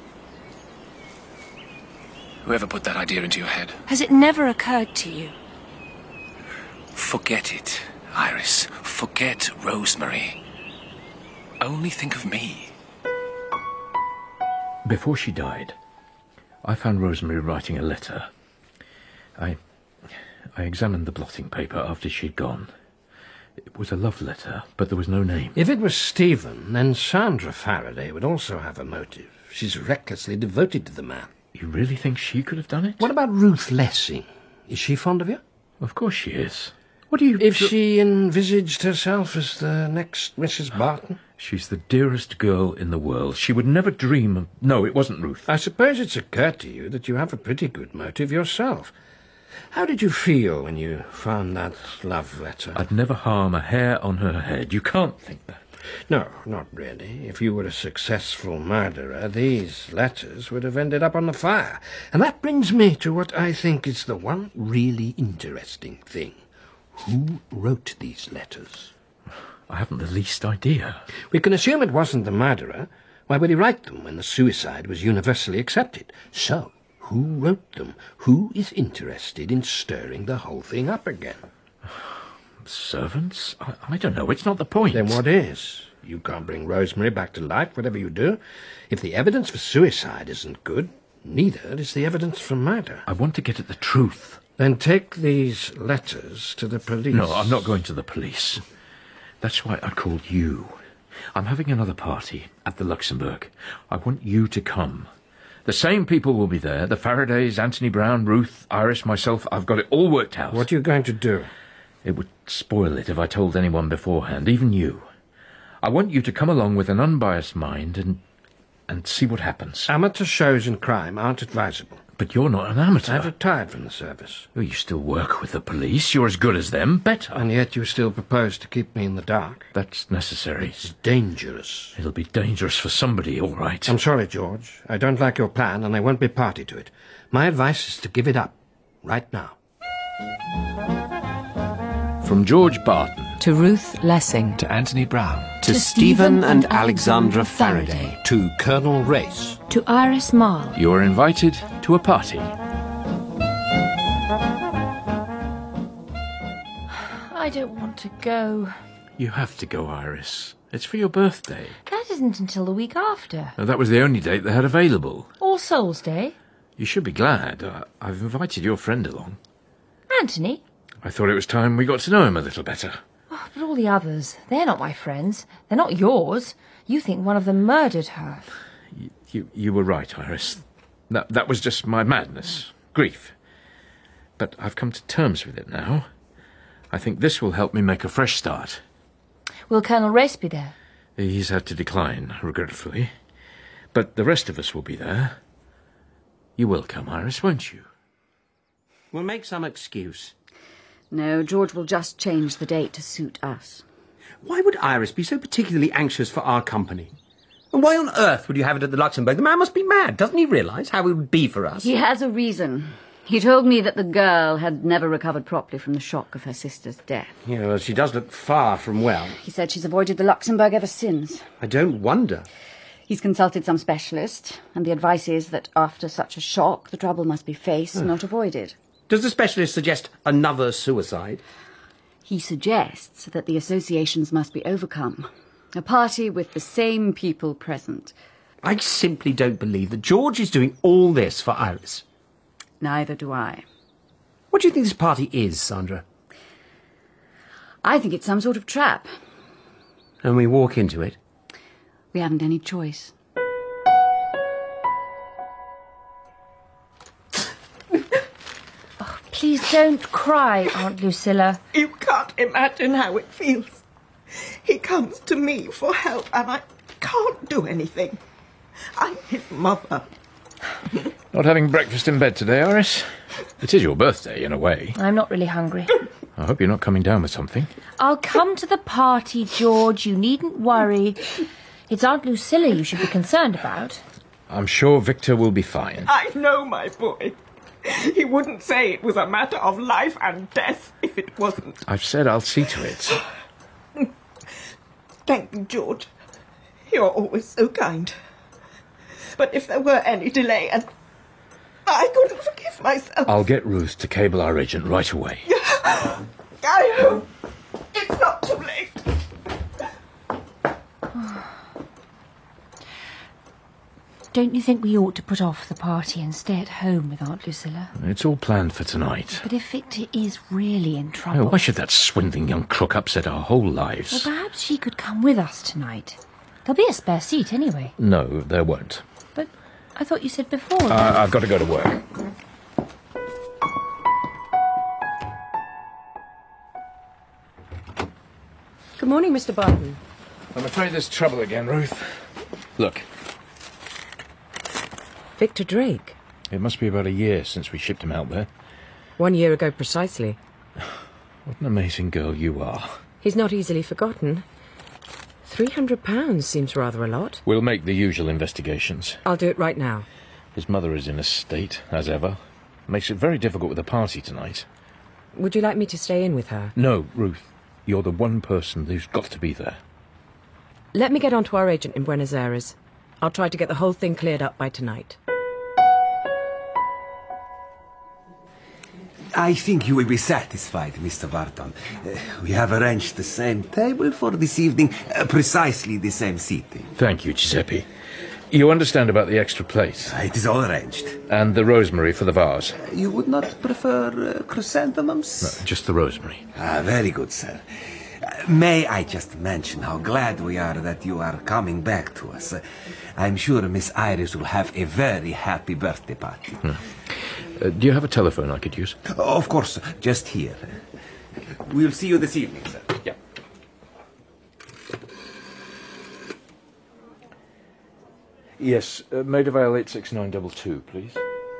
Whoever put that idea into your head? Has it never occurred to you? Forget it, Iris. Forget Rosemary. Only think of me. Before she died, I found Rosemary writing a letter. I examined the blotting paper after she'd gone. It was a love letter, but there was no name. If it was Stephen, then Sandra Faraday would also have a motive. She's recklessly devoted to the man. You really think she could have done it? What about Ruth Lessing? Is she fond of you? Of course she is. What do you... If she envisaged herself as the next Mrs. Barton? She's the dearest girl in the world. She would never dream of... No, it wasn't Ruth. I suppose it's occurred to you that you have a pretty good motive yourself. How did you feel when you found that love letter? I'd never harm a hair on her head. You can't think that. No, not really. If you were a successful murderer, these letters would have ended up on the fire. And that brings me to what I think is the one really interesting thing. Who wrote these letters? I haven't the least idea. We can assume it wasn't the murderer. Why would he write them when the suicide was universally accepted? So, who wrote them? Who is interested in stirring the whole thing up again? Servants? I don't know. It's not the point. Then what is? You can't bring Rosemary back to life, whatever you do. If the evidence for suicide isn't good, neither is the evidence for murder. I want to get at the truth. Then take these letters to the police. No, I'm not going to the police. That's why I called you. I'm having another party at the Luxembourg. I want you to come. The same people will be there. The Faradays, Anthony Brown, Ruth, Iris, myself. I've got it all worked out. What are you going to do? It would spoil it if I told anyone beforehand, even you. I want you to come along with an unbiased mind and see what happens. Amateur shows in crime aren't advisable. But you're not an amateur. I've retired from the service. Well, you still work with the police. You're as good as them, better. And yet you still propose to keep me in the dark. That's necessary. It's dangerous. It'll be dangerous for somebody, all right. I'm sorry, George. I don't like your plan, and I won't be party to it. My advice is to give it up. Right now. From George Barton. To Ruth Lessing. To Anthony Brown. To Stephen and Alexandra Faraday. To Colonel Race. To Iris Marl. You're invited to a party. I don't want to go. You have to go, Iris. It's for your birthday. That isn't until the week after. Now, that was the only date they had available. All Souls Day. You should be glad. I've invited your friend along. Anthony? I thought it was time we got to know him a little better. Oh, but all the others, they're not my friends. They're not yours. You think one of them murdered her. You were right, Iris. That was just my madness. Grief. but I've come to terms with it now. I think this will help me make a fresh start. Will Colonel Race be there? He's had to decline, regretfully. But the rest of us will be there. You will come, Iris, won't you? We'll make some excuse. No, George will just change the date to suit us. Why would Iris be so particularly anxious for our company? And why on earth would you have it at the Luxembourg? The man must be mad. Doesn't he realise how it would be for us? He has a reason. He told me that the girl had never recovered properly from the shock of her sister's death. Yeah, well, she does look far from well. He said she's avoided the Luxembourg ever since. I don't wonder. He's consulted some specialist, and the advice is that after such a shock, the trouble must be faced, not avoided. Does the specialist suggest another suicide? He suggests that the associations must be overcome. A party with the same people present. I simply don't believe that George is doing all this for Iris. Neither do I. What do you think this party is, Sandra? I think it's some sort of trap. And we walk into it? We haven't any choice. Oh, please don't cry, Aunt Lucilla. You can't imagine how it feels. He comes to me for help and I can't do anything. I'm his mother. Not having breakfast in bed today, Iris? It is your birthday, in a way. I'm not really hungry. I hope you're not coming down with something. I'll come to the party, George. You needn't worry. It's Aunt Lucilla you should be concerned about. I'm sure Victor will be fine. I know my boy. He wouldn't say it was a matter of life and death if it wasn't. I've said I'll see to it. Thank you, George. You're always so kind. But if there were any delay, and I couldn't forgive myself. I'll get Ruth to cable our agent right away. I hope it's not too late. Don't you think we ought to put off the party and stay at home with Aunt Lucilla? It's all planned for tonight. But if Victor is really in Oh, trouble... why should that swindling young crook upset our whole lives? Well, perhaps she could come with us tonight. There'll be a spare seat anyway. No, there won't. But I thought you said before... I've got to go to work. Good morning, Mr. Barton. I'm afraid there's trouble again, Ruth. Look. Victor Drake. It must be about a year since we shipped him out there. 1 year ago precisely. What an amazing girl you are. He's not easily forgotten. £300 seems rather a lot. We'll make the usual investigations. I'll do it right now. His mother is in a state, as ever. Makes it very difficult with the party tonight. Would you like me to stay in with her? No, Ruth. You're the one person who's got to be there. Let me get on to our agent in Buenos Aires. I'll try to get the whole thing cleared up by tonight. I think you will be satisfied, Mr. Barton. We have arranged the same table for this evening, precisely the same seating. Thank you, Giuseppe. You understand about the extra plate? It is all arranged. And the rosemary for the vase? You would not prefer chrysanthemums? No, just the rosemary. Very good, sir. May I just mention how glad we are that you are coming back to us. I'm sure Miss Iris will have a very happy birthday party. Do you have a telephone I could use? Of course, just here. We'll see you this evening, sir. Yeah. Yes, Maid of Ale 86922, please.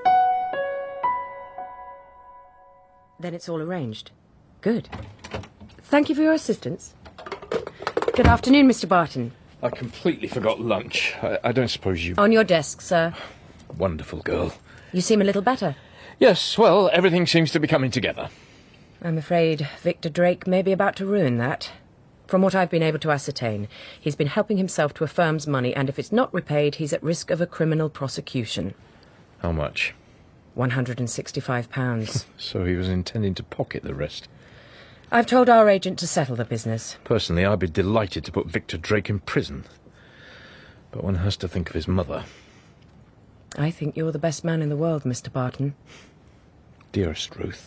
Then it's all arranged. Good. Thank you for your assistance. Good afternoon, Mr. Barton. I completely forgot lunch. I don't suppose you... On your desk, sir. Wonderful girl. You seem a little better. Yes, well, everything seems to be coming together. I'm afraid Victor Drake may be about to ruin that. From what I've been able to ascertain, he's been helping himself to a firm's money, and if it's not repaid, he's at risk of a criminal prosecution. How much? £165. So he was intending to pocket the rest. I've told our agent to settle the business. Personally, I'd be delighted to put Victor Drake in prison. But one has to think of his mother. I think you're the best man in the world, Mr. Barton. Dearest Ruth.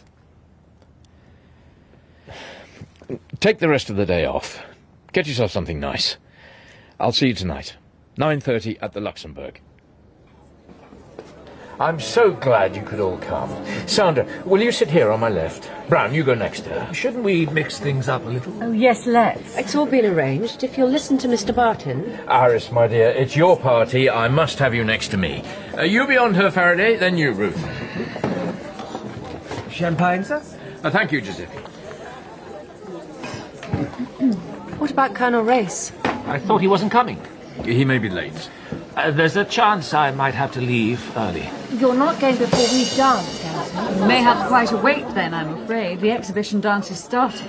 Take the rest of the day off. Get yourself something nice. I'll see you tonight. 9:30 at the Luxembourg. I'm so glad you could all come. Sandra, will you sit here on my left? Brown, you go next to her. Shouldn't we mix things up a little? Oh, yes, let's. It's all been arranged. If you'll listen to Mr. Barton. Iris, my dear, it's your party. I must have you next to me. You beyond her, Faraday, then you, Ruth. Champagne, sir? Thank you, Giuseppe. What about Colonel Race? I thought he wasn't coming. He may be late. There's a chance I might have to leave early. You're not going before we've danced, Captain. You may have quite a wait then, I'm afraid. The exhibition dance is starting.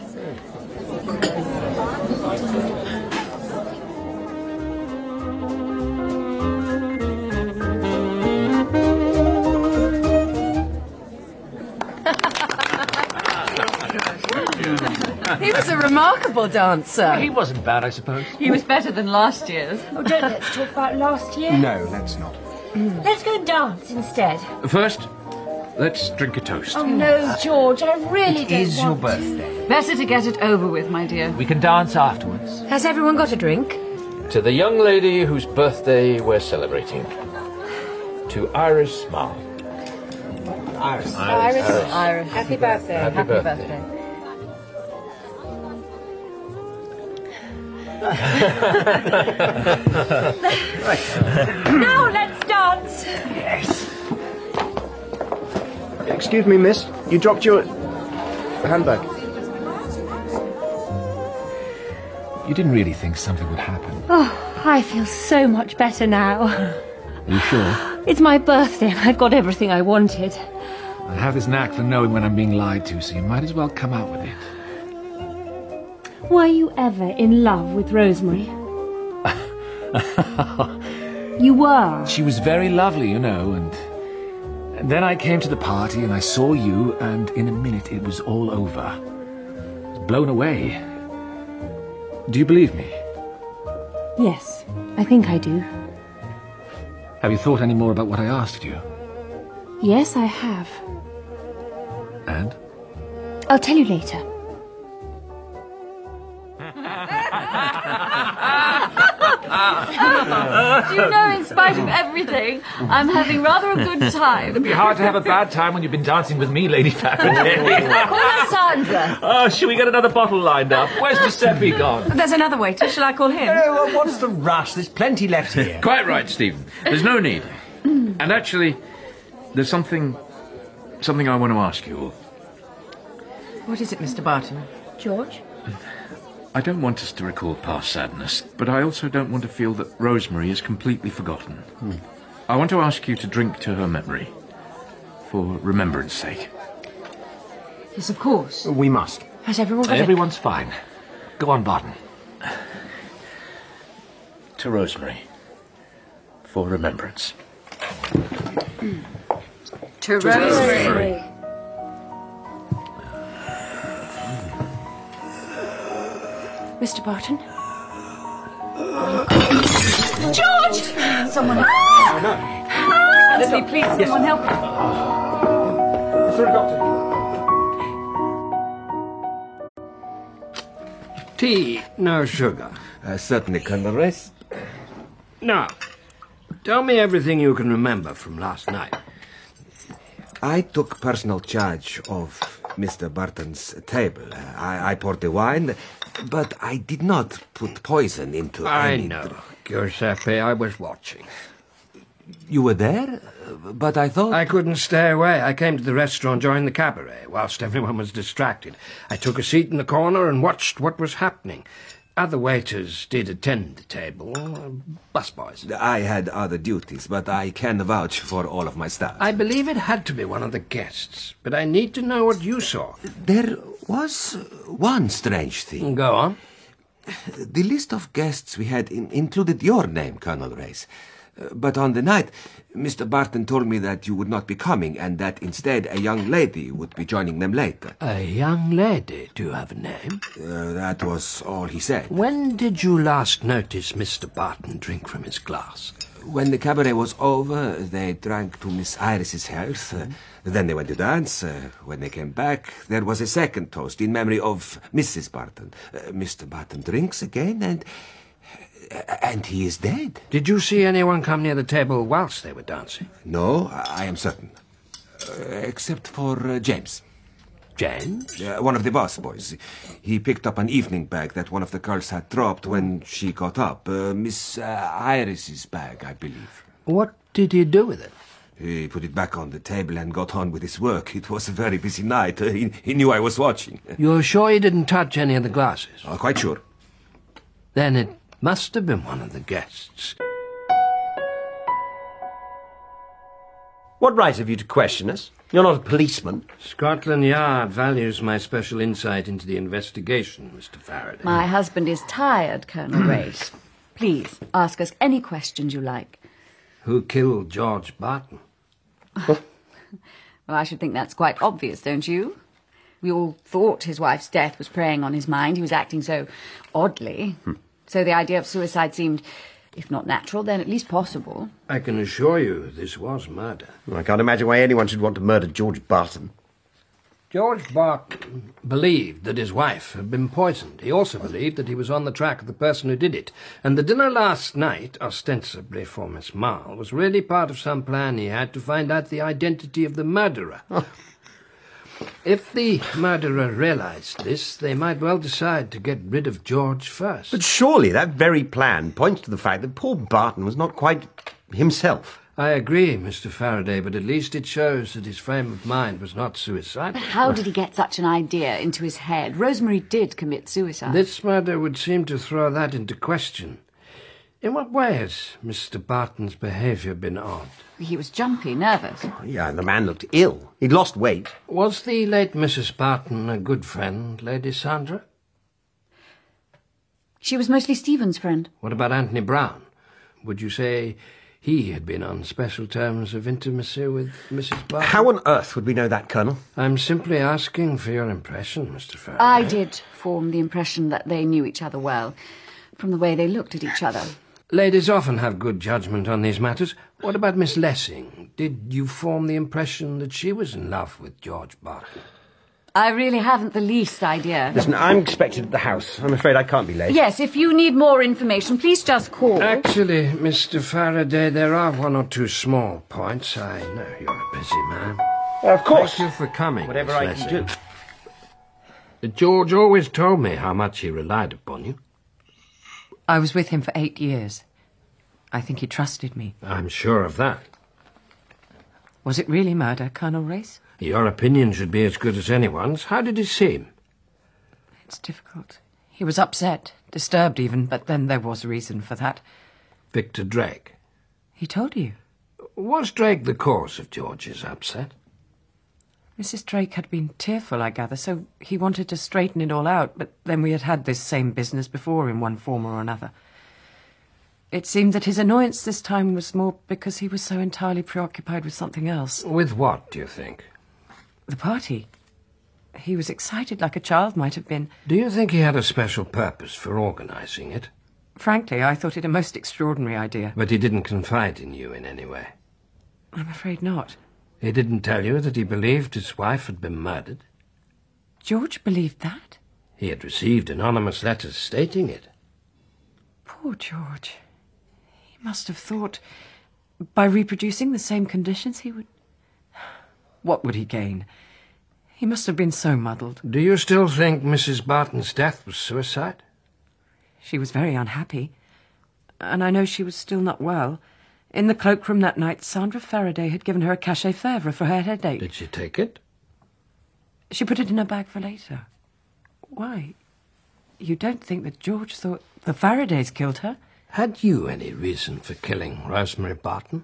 He was a remarkable dancer. He wasn't bad, I suppose. He was better than last year's. Oh, don't let's talk about last year. No, let's not. Let's go and dance instead. First, let's drink a toast. Oh, no, George, I really don't Is your want birthday. Better to get it over with, my dear. We can dance afterwards. Has everyone got a drink? To the young lady whose birthday we're celebrating. To Iris Marr. Iris. Iris. Happy birthday. Happy birthday. Now let's dance. Yes. Excuse me, miss. You dropped your handbag. You didn't really think something would happen. Oh, I feel so much better now. Are you sure? It's my birthday and I've got everything I wanted. I have this knack for knowing when I'm being lied to, so you might as well come out with it. Were you ever in love with Rosemary? You were. She was very lovely, you know, and then I came to the party and I saw you, and in a minute it was all over. I was blown away. Do you believe me? Yes, I think I do. Have you thought any more about what I asked you? Yes, I have. And? I'll tell you later. Do you know, in spite of everything, I'm having rather a good time. It'd be hard to have a bad time when you've been dancing with me, Lady Faraday. Call her Sandra. Oh, shall we get another bottle lined up? Where's Giuseppe gone? There's another waiter. Shall I call him? What's the rush? There's plenty left here. Quite right, Stephen. There's no need. And actually, there's something I want to ask you all. What is it, Mr. Barton? George? I don't want us to recall past sadness, but I also don't want to feel that Rosemary is completely forgotten. I want to ask you to drink to her memory, for remembrance sake. Yes, of course. We must. Has everyone got Everyone's fine. Go on, Barton. To Rosemary, for remembrance. To Rosemary. Mr. Barton? George! Someone help. Let me please, someone help. Sorry, Doctor. Tea, no sugar. Certainly, Colonel Race. Now, tell me everything you can remember from last night. I took personal charge of Mr. Barton's table. I poured the wine, but I did not put poison into I know. Giuseppe, I was watching. You were there? But I thought... I couldn't stay away. I came to the restaurant during the cabaret, whilst everyone was distracted. I took a seat in the corner and watched what was happening. Other waiters did attend the table, busboys. I had other duties, but I can vouch for all of my staff. I believe it had to be one of the guests, but I need to know what you saw. There was one strange thing. Go on. The list of guests we had included your name, Colonel Race. But on the night, Mr. Barton told me that you would not be coming, and that instead a young lady would be joining them later. A young lady? Do you have a name? That was all he said. When did you last notice Mr. Barton drink from his glass? When the cabaret was over, they drank to Miss Iris's health. Then they went to dance. When they came back, there was a second toast in memory of Mrs. Barton. Mr. Barton drinks again, and And he is dead. Did you see anyone come near the table whilst they were dancing? No, I am certain. Except for James. James? One of the boss boys. He picked up an evening bag that one of the girls had dropped when she got up. Miss Iris's bag, I believe. What did he do with it? He put it back on the table and got on with his work. It was a very busy night. He knew I was watching. You're sure he didn't touch any of the glasses? Quite sure. Then it must have been one of the guests. What right have you to question us? You're not a policeman. Scotland Yard values my special insight into the investigation, Mr. Faraday. My husband is tired, Colonel Race. Please, ask us any questions you like. Who killed George Barton? Well, I should think that's quite obvious, don't you? We all thought his wife's death was preying on his mind. He was acting so oddly. So the idea of suicide seemed, if not natural, then at least possible. I can assure you this was murder. I can't imagine why anyone should want to murder George Barton. George Barton believed that his wife had been poisoned. He also believed that he was on the track of the person who did it. And the dinner last night, ostensibly for Miss Marle, was really part of some plan he had to find out the identity of the murderer. If the murderer realized this, they might well decide to get rid of George first. But surely that very plan points to the fact that poor Barton was not quite himself. I agree, Mr. Faraday, but at least it shows that his frame of mind was not suicidal. But how did he get such an idea into his head? Rosemary did commit suicide. This murder would seem to throw that into question. In what way has Mr. Barton's behaviour been odd? He was jumpy, nervous. Yeah, the man looked ill. He'd lost weight. Was the late Mrs. Barton a good friend, Lady Sandra? She was mostly Stephen's friend. What about Anthony Brown? Would you say he had been on special terms of intimacy with Mrs. Barton? How on earth would we know that, Colonel? I'm simply asking for your impression, Mr. Faraday. I did form the impression that they knew each other well, from the way they looked at each other. Ladies often have good judgment on these matters. What about Miss Lessing? Did you form the impression that she was in love with George Barton? I really haven't the least idea. Listen, I'm expected at the house. I'm afraid I can't be late. Yes, if you need more information, please just call. Actually, Mr. Faraday, there are one or two small points. I know you're a busy man. Of course. Thank you for coming, Whatever Miss I Lessing. can do. George always told me how much he relied upon you. I was with him for 8 years. I think he trusted me. I'm sure of that. Was it really murder, Colonel Race? Your opinion should be as good as anyone's. How did he seem? It's difficult. He was upset, disturbed even, but then there was a reason for that. Victor Drake. He told you. Was Drake the cause of George's upset? Mrs. Drake had been tearful, I gather, so he wanted to straighten it all out, but then we had had this same business before in one form or another. It seemed that his annoyance this time was more because he was so entirely preoccupied with something else. With what, do you think? The party. He was excited like a child might have been. Do you think he had a special purpose for organising it? Frankly, I thought it a most extraordinary idea. But he didn't confide in you in any way? I'm afraid not. He didn't tell you that he believed his wife had been murdered? George believed that? He had received anonymous letters stating it. Poor George. He must have thought, by reproducing the same conditions, he would... What would he gain? He must have been so muddled. Do you still think Mrs. Barton's death was suicide? She was very unhappy, and I know she was still not well. In the cloakroom that night, Sandra Faraday had given her a cachet fèvre for her headache. Did she take it? She put it in her bag for later. Why? You don't think that George thought the Faradays killed her? Had you any reason for killing Rosemary Barton?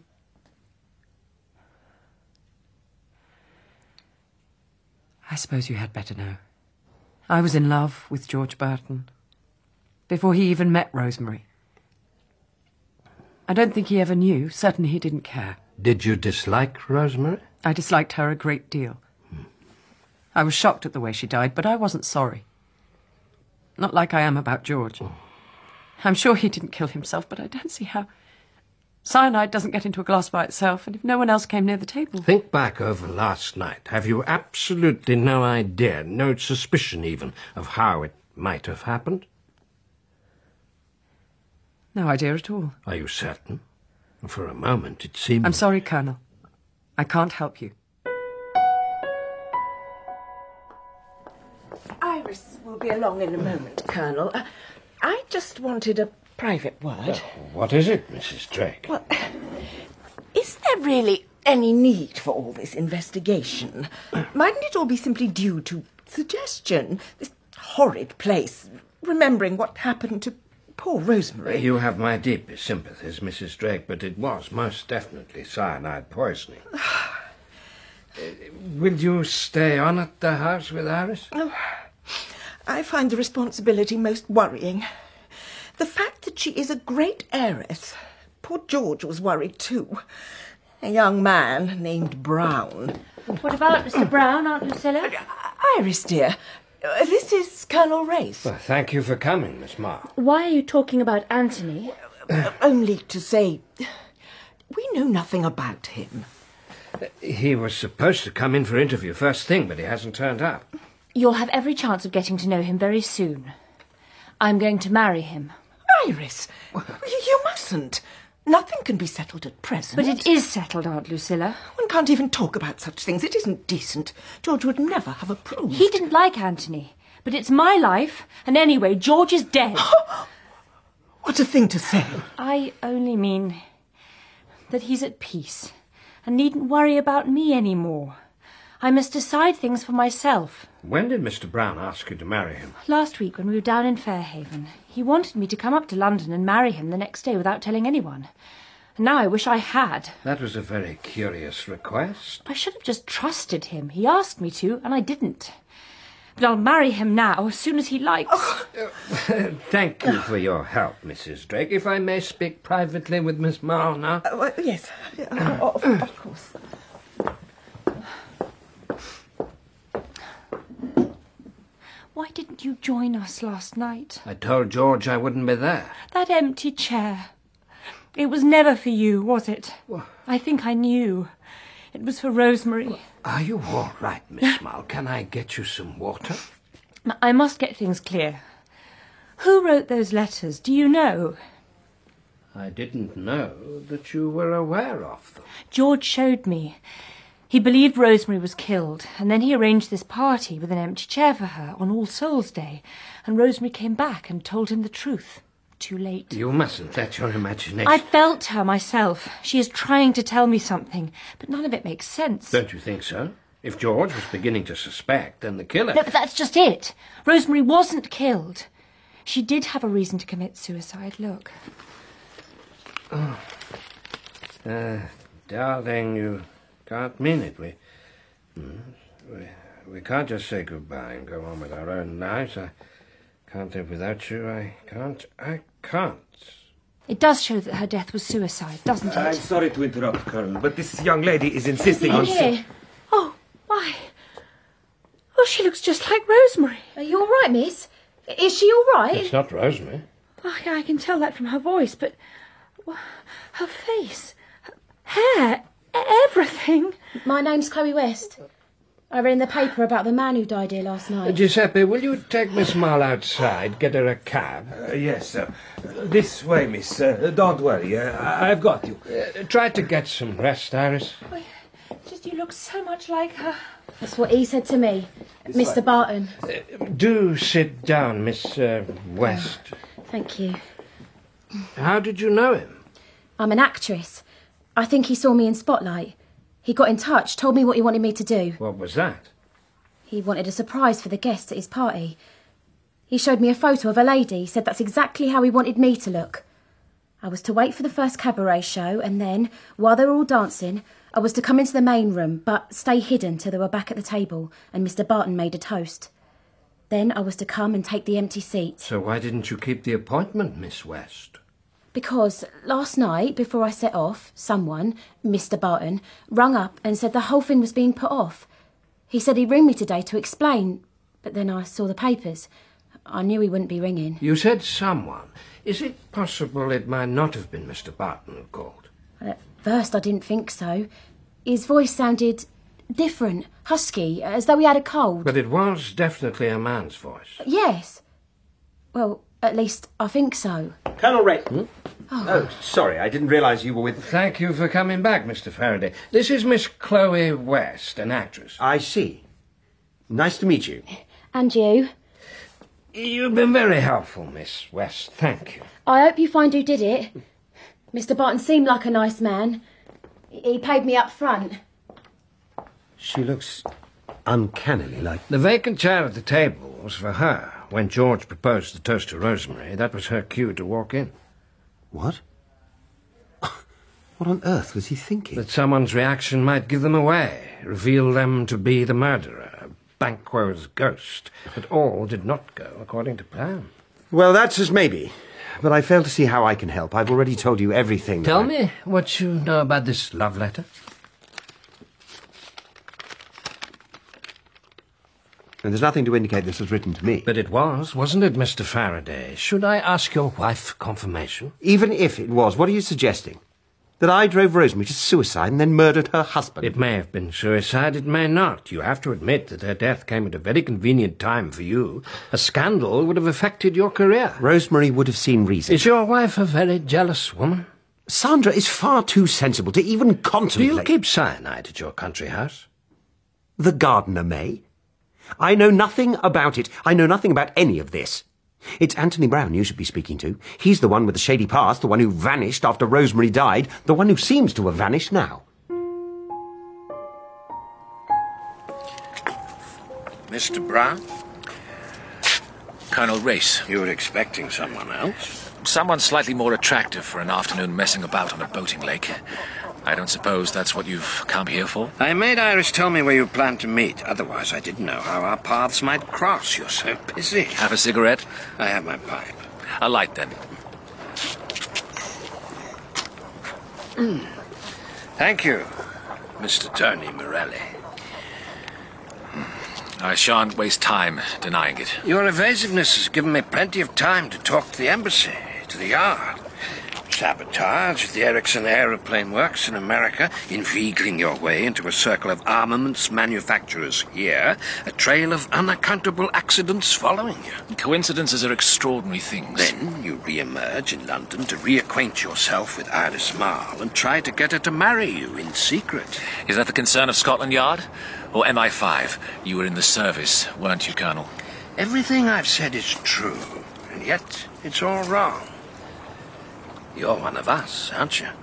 I suppose you had better know. I was in love with George Barton before he even met Rosemary. I don't think he ever knew. Certainly he didn't care. Did you dislike Rosemary? I disliked her a great deal. I was shocked at the way she died, but I wasn't sorry. Not like I am about George. I'm sure he didn't kill himself, but I don't see how. Cyanide doesn't get into a glass by itself, and if no one else came near the table... Think back over last night. Have you absolutely no idea, no suspicion even, of how it might have happened? No idea at all. Are you certain? For a moment it seemed... I'm sorry, Colonel. I can't help you. Iris will be along in a moment, Colonel. I just wanted a private word. What is it, Mrs. Drake? Well, is there really any need for all this investigation? Mightn't it all be simply due to suggestion? This horrid place, remembering what happened to poor Rosemary. You have my deepest sympathies, Mrs. Drake, but it was most definitely cyanide poisoning. Will you stay on at the house with Iris? Oh, I find the responsibility most worrying. The fact that she is a great heiress. Poor George was worried too. A young man named Brown. What about Mr. Brown, Aunt Lucilla? Iris, dear, this is Colonel Race. Well, thank you for coming, Miss Marr. Why are you talking about Anthony? Only to say, we know nothing about him. He was supposed to come in for interview first thing, but he hasn't turned up. You'll have every chance of getting to know him very soon. I'm going to marry him. Iris, you mustn't. Nothing can be settled at present. But it is settled, Aunt Lucilla. One can't even talk about such things. It isn't decent. George would never have approved. He didn't like Anthony. But it's my life, and anyway, George is dead. What a thing to say. I only mean that he's at peace and needn't worry about me anymore. I must decide things for myself. When did Mr. Brown ask you to marry him? Last week when we were down in Fairhaven. He wanted me to come up to London and marry him the next day without telling anyone. And now I wish I had. That was a very curious request. I should have just trusted him. He asked me to, and I didn't. But I'll marry him now, as soon as he likes. Thank you for your help, Mrs. Drake. If I may speak privately with Miss Marr now. Yes, of course. Why didn't you join us last night? I told George I wouldn't be there. That empty chair. It was never for you, was it? I think I knew. It was for Rosemary. Are you all right, Miss Marr? Can I get you some water? I must get things clear. Who wrote those letters? Do you know? I didn't know that you were aware of them. George showed me. He believed Rosemary was killed, and then he arranged this party with an empty chair for her on All Souls' Day, and Rosemary came back and told him the truth. Too late. You mustn't let your imagination... I felt her myself. She is trying to tell me something, but none of it makes sense. Don't you think so? If George was beginning to suspect, then the killer... No, but that's just it. Rosemary wasn't killed. She did have a reason to commit suicide. Look. Darling, you can't mean it. We can't just say goodbye and go on with our own lives. I can't live without you. I can't. It does show that her death was suicide, doesn't it? I'm sorry to interrupt, Colonel, but this young lady is insisting on... Here. Oh, why? Oh, she looks just like Rosemary. Are you all right, miss? Is she all right? It's not Rosemary. Oh, yeah, I can tell that from her voice, but her face, her hair, everything. My name's Chloe West. I read in the paper about the man who died here last night. Giuseppe, will you take Miss Marr outside, get her a cab? Yes, sir. This way, miss. Don't worry. I've got you. Try to get some rest, Iris. Just you look so much like her. That's what he said to me, Mr. Barton. Do sit down, Miss West. Thank you. How did you know him? I'm an actress. I think he saw me in Spotlight. He got in touch, told me what he wanted me to do. What was that? He wanted a surprise for the guests at his party. He showed me a photo of a lady, said that's exactly how he wanted me to look. I was to wait for the first cabaret show, and then, while they were all dancing, I was to come into the main room, but stay hidden till they were back at the table, and Mr. Barton made a toast. Then I was to come and take the empty seat. So why didn't you keep the appointment, Miss West? Because last night, before I set off, someone, Mr. Barton, rung up and said the whole thing was being put off. He said he'd ring me today to explain, but then I saw the papers. I knew he wouldn't be ringing. You said someone. Is it possible it might not have been Mr. Barton who called? Well, at first I didn't think so. His voice sounded different, husky, as though he had a cold. But it was definitely a man's voice. Yes. Well, at least I think so. Colonel Ray. Oh, sorry, I didn't realise you were with... Thank you for coming back, Mr. Faraday. This is Miss Chloe West, an actress. I see. Nice to meet you. And you? You've been very helpful, Miss West. Thank you. I hope you find who did it. Mr. Barton seemed like a nice man. He paid me up front. She looks uncannily like... The vacant chair at the table was for her. When George proposed the toast to Rosemary, that was her cue to walk in. What? What on earth was he thinking? That someone's reaction might give them away, reveal them to be the murderer, Banquo's ghost. But all did not go according to plan. Well, that's as maybe. But I fail to see how I can help. I've already told you everything. Tell me what you know about this love letter. And there's nothing to indicate this was written to me. But it was, wasn't it, Mr. Faraday? Should I ask your wife for confirmation? Even if it was, what are you suggesting? That I drove Rosemary to suicide and then murdered her husband? It may have been suicide, it may not. You have to admit that her death came at a very convenient time for you. A scandal would have affected your career. Rosemary would have seen reason. Is your wife a very jealous woman? Sandra is far too sensible to even contemplate... Do you keep cyanide at your country house? The gardener may. I know nothing about it. I know nothing about any of this. It's Anthony Brown you should be speaking to. He's the one with the shady past, the one who vanished after Rosemary died, the one who seems to have vanished now. Mr. Brown? Colonel Race. You were expecting someone else? Someone slightly more attractive for an afternoon messing about on a boating lake. I don't suppose that's what you've come here for? I made Iris tell me where you planned to meet. Otherwise, I didn't know how our paths might cross. You're so busy. Have a cigarette? I have my pipe. A light, then. Thank you, Mr. Tony Morelli. I shan't waste time denying it. Your evasiveness has given me plenty of time to talk to the embassy, to the Yard. Sabotage at the Erickson Aeroplane Works in America, inveigling your way into a circle of armaments manufacturers here, a trail of unaccountable accidents following you. Coincidences are extraordinary things. Then you re-emerge in London to reacquaint yourself with Iris Marl and try to get her to marry you in secret. Is that the concern of Scotland Yard? Or MI5? You were in the service, weren't you, Colonel? Everything I've said is true, and yet it's all wrong. You're one of us, aren't you?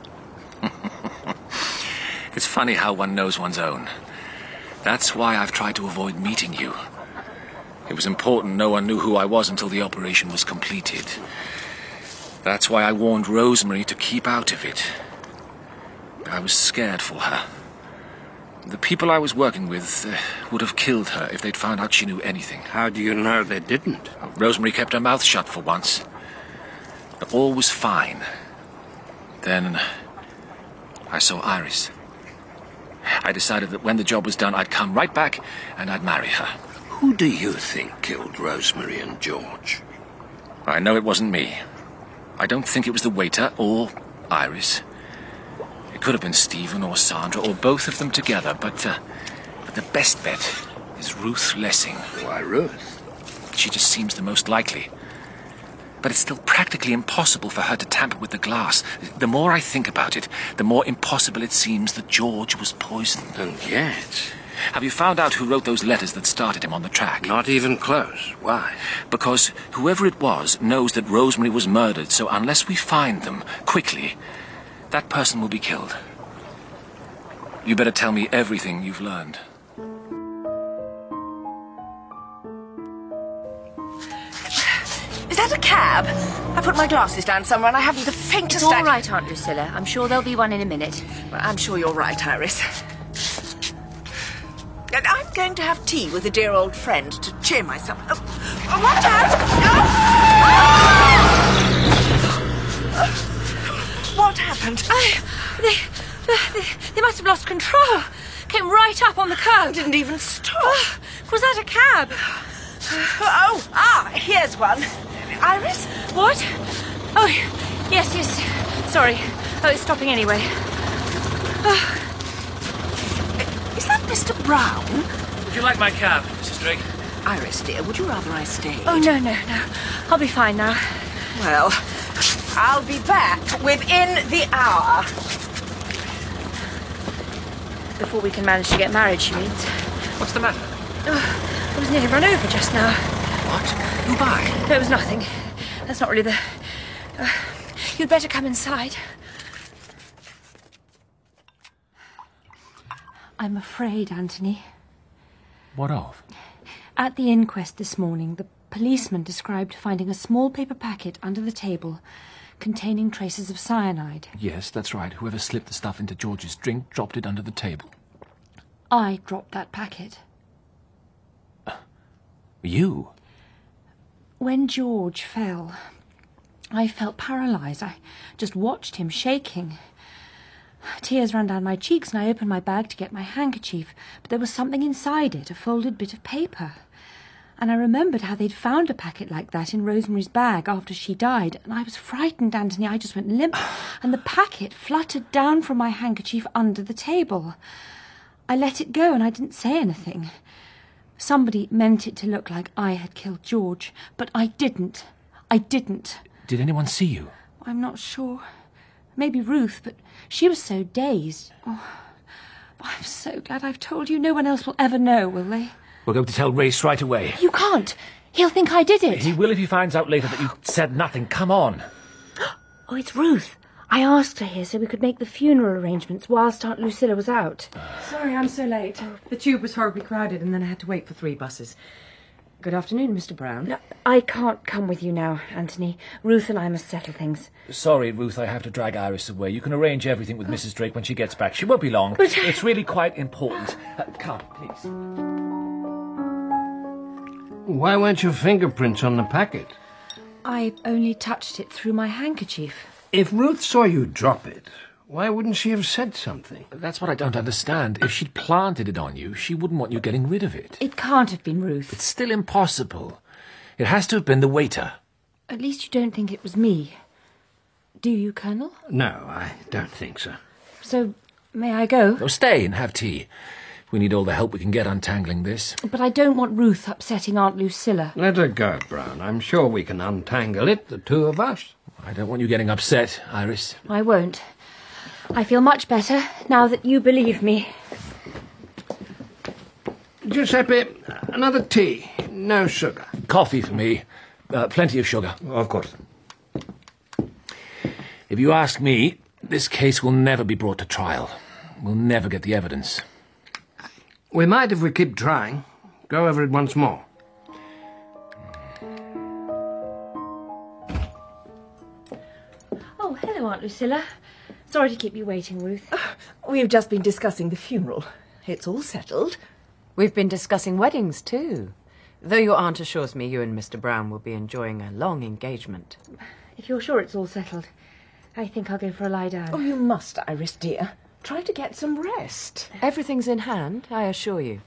It's funny how one knows one's own. That's why I've tried to avoid meeting you. It was important no one knew who I was until the operation was completed. That's why I warned Rosemary to keep out of it. I was scared for her. The people I was working with would have killed her if they'd found out she knew anything. How do you know they didn't? Rosemary kept her mouth shut for once. But all was fine. Then I saw Iris. I decided that when the job was done, I'd come right back and I'd marry her. Who do you think killed Rosemary and George? I know it wasn't me. I don't think it was the waiter or Iris. It could have been Stephen or Sandra or both of them together, but the best bet is Ruth Lessing. Why Ruth? She just seems the most likely. But it's still practically impossible for her to tamper with the glass. The more I think about it, the more impossible it seems that George was poisoned. And yet... Have you found out who wrote those letters that started him on the track? Not even close. Why? Because whoever it was knows that Rosemary was murdered, so unless we find them quickly, that person will be killed. You better tell me everything you've learned. Is that a cab? I put my glasses down somewhere and I haven't the faintest idea. It's all right, Aunt Drusilla. I'm sure there'll be one in a minute. Well, I'm sure you're right, Iris. And I'm going to have tea with a dear old friend to cheer myself. Watch out! What happened? They must have lost control. Came right up on the curb. Didn't even stop. Was that a cab? Here's one. Iris? What? Oh, yes. Sorry. Oh, it's stopping anyway. Is that Mr. Brown? Would you like my cab, Mrs. Drake? Iris, dear, would you rather I stayed? Oh, no. I'll be fine now. Well, I'll be back within the hour. Before we can manage to get married, she means. What's the matter? Oh, I was nearly run over just now. What? Who by? No, it was nothing. That's not really the... you'd better come inside. I'm afraid, Anthony. What of? At the inquest this morning, the policeman described finding a small paper packet under the table containing traces of cyanide. Yes, that's right. Whoever slipped the stuff into George's drink dropped it under the table. I dropped that packet. You? When George fell, I felt paralysed. I just watched him shaking. Tears ran down my cheeks and I opened my bag to get my handkerchief, but there was something inside it, a folded bit of paper. And I remembered how they'd found a packet like that in Rosemary's bag after she died, and I was frightened, Anthony. I just went limp, and the packet fluttered down from my handkerchief under the table. I let it go and I didn't say anything. Somebody meant it to look like I had killed George, but I didn't. I didn't. Did anyone see you? I'm not sure. Maybe Ruth, but she was so dazed. Oh, I'm so glad I've told you. No one else will ever know, will they? We're going to tell Race right away. You can't. He'll think I did it. He will if he finds out later that you said nothing. Come on. Oh, it's Ruth. I asked her here so we could make the funeral arrangements whilst Aunt Lucilla was out. Sorry I'm so late. The tube was horribly crowded and then I had to wait for 3 buses. Good afternoon, Mr. Brown. No, I can't come with you now, Anthony. Ruth and I must settle things. Sorry, Ruth, I have to drag Iris away. You can arrange everything with Mrs. Drake when she gets back. She won't be long. But... it's really quite important. Come, please. Why weren't your fingerprints on the packet? I only touched it through my handkerchief. If Ruth saw you drop it, why wouldn't she have said something? That's what I don't understand. If she'd planted it on you, she wouldn't want you getting rid of it. It can't have been Ruth. It's still impossible. It has to have been the waiter. At least you don't think it was me. Do you, Colonel? No, I don't think so. So, may I go? No, stay and have tea. We need all the help we can get untangling this. But I don't want Ruth upsetting Aunt Lucilla. Let her go, Brown. I'm sure we can untangle it, the two of us. I don't want you getting upset, Iris. I won't. I feel much better now that you believe me. Giuseppe, another tea. No sugar. Coffee for me. Plenty of sugar. Of course. If you ask me, this case will never be brought to trial. We'll never get the evidence. We might if we keep trying. Go over it once more. Oh, hello, Aunt Lucilla. Sorry to keep you waiting, Ruth. We've just been discussing the funeral. It's all settled. We've been discussing weddings, too. Though your aunt assures me you and Mr. Brown will be enjoying a long engagement. If you're sure it's all settled, I think I'll go for a lie down. Oh, you must, Iris, dear. Try to get some rest. Everything's in hand, I assure you.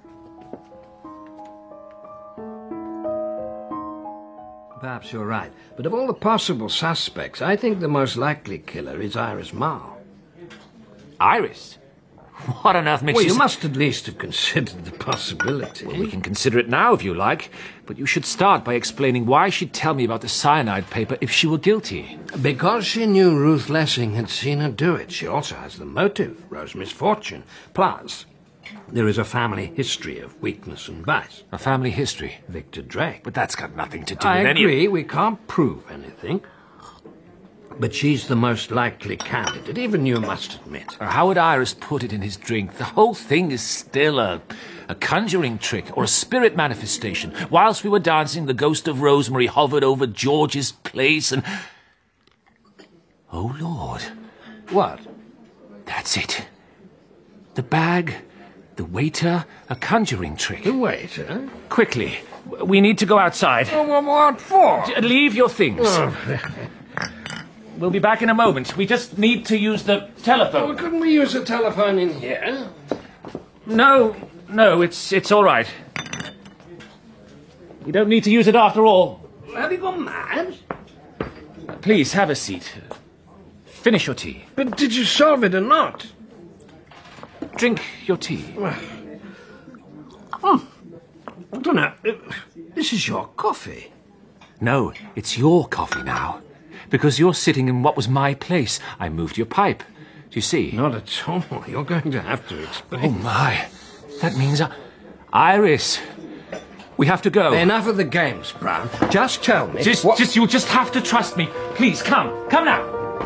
Perhaps you're right. But of all the possible suspects, I think the most likely killer is Iris Marr. Iris? What on earth makes you... you... Well, you must at least have considered the possibility. Well, we can consider it now, if you like. But you should start by explaining why she'd tell me about the cyanide paper if she were guilty. Because she knew Ruth Lessing had seen her do it. She also has the motive, Rosemary's fortune. Plus, there is a family history of weakness and vice. A family history? Victor Drake. But that's got nothing to do with any... I agree, we can't prove anything. But she's the most likely candidate, even you must admit. How would Iris put it in his drink? The whole thing is still a conjuring trick or a spirit manifestation. Whilst we were dancing, the ghost of Rosemary hovered over George's place and... Oh, Lord. What? That's it. The bag, the waiter, a conjuring trick. The waiter? Quickly. We need to go outside. Oh, what for? Leave your things. Oh. We'll be back in a moment. We just need to use the telephone. Well, couldn't we use the telephone in here? No, it's all right. You don't need to use it after all. Have you gone mad? Please, have a seat. Finish your tea. But did you solve it or not? Drink your tea. I don't know. This is your coffee. No, it's your coffee now. Because you're sitting in what was my place. I moved your pipe. Do you see? Not at all. You're going to have to explain. Oh, my. That means... Iris, we have to go. Enough of the games, Brown. Just tell me... You'll just have to trust me. Please, come. Come now.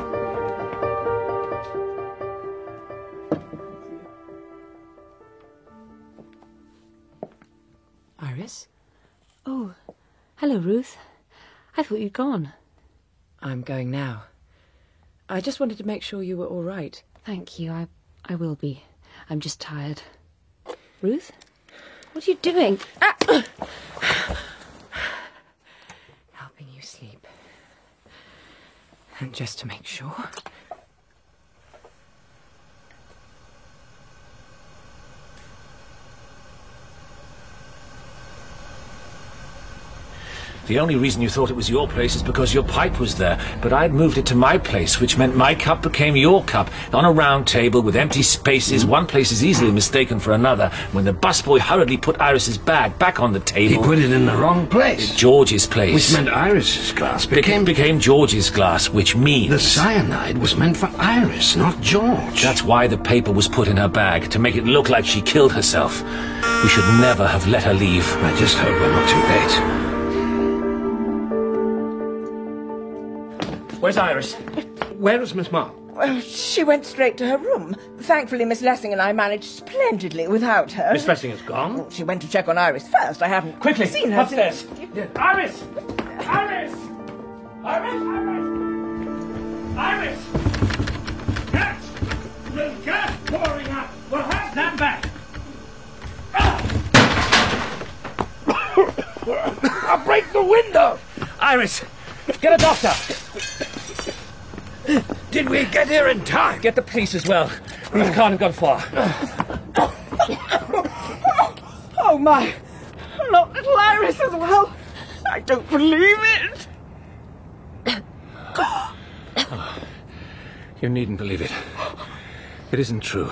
Iris? Oh, hello, Ruth. I thought you'd gone. I'm going now. I just wanted to make sure you were all right. Thank you. I will be. I'm just tired. Ruth? What are you doing? Helping you sleep. And just to make sure... The only reason you thought it was your place is because your pipe was there, but I'd moved it to my place, which meant my cup became your cup, on a round table with empty spaces. One place is easily mistaken for another. When the busboy hurriedly put Iris's bag back on the table... He put it in the wrong place. George's place. Which meant Iris's glass became George's glass, which means... The cyanide was meant for Iris, not George. That's why the paper was put in her bag, to make it look like she killed herself. We should never have let her leave. I just hope we're not too late. Where's Iris? Where is Miss Marr? Well, she went straight to her room. Thankfully, Miss Lessing and I managed splendidly without her. Miss Lessing is gone? She went to check on Iris first. I haven't Quickly, seen her upstairs. since. Iris! Iris! Iris! Iris! Gas! There's gas pouring out. We'll have stand back. I'll break the window! Iris! Get a doctor! Did we get here in time? Get the police as well. Ruth can't have gone far. Oh, my. Not little Iris as well. I don't believe it. You needn't believe it. It isn't true.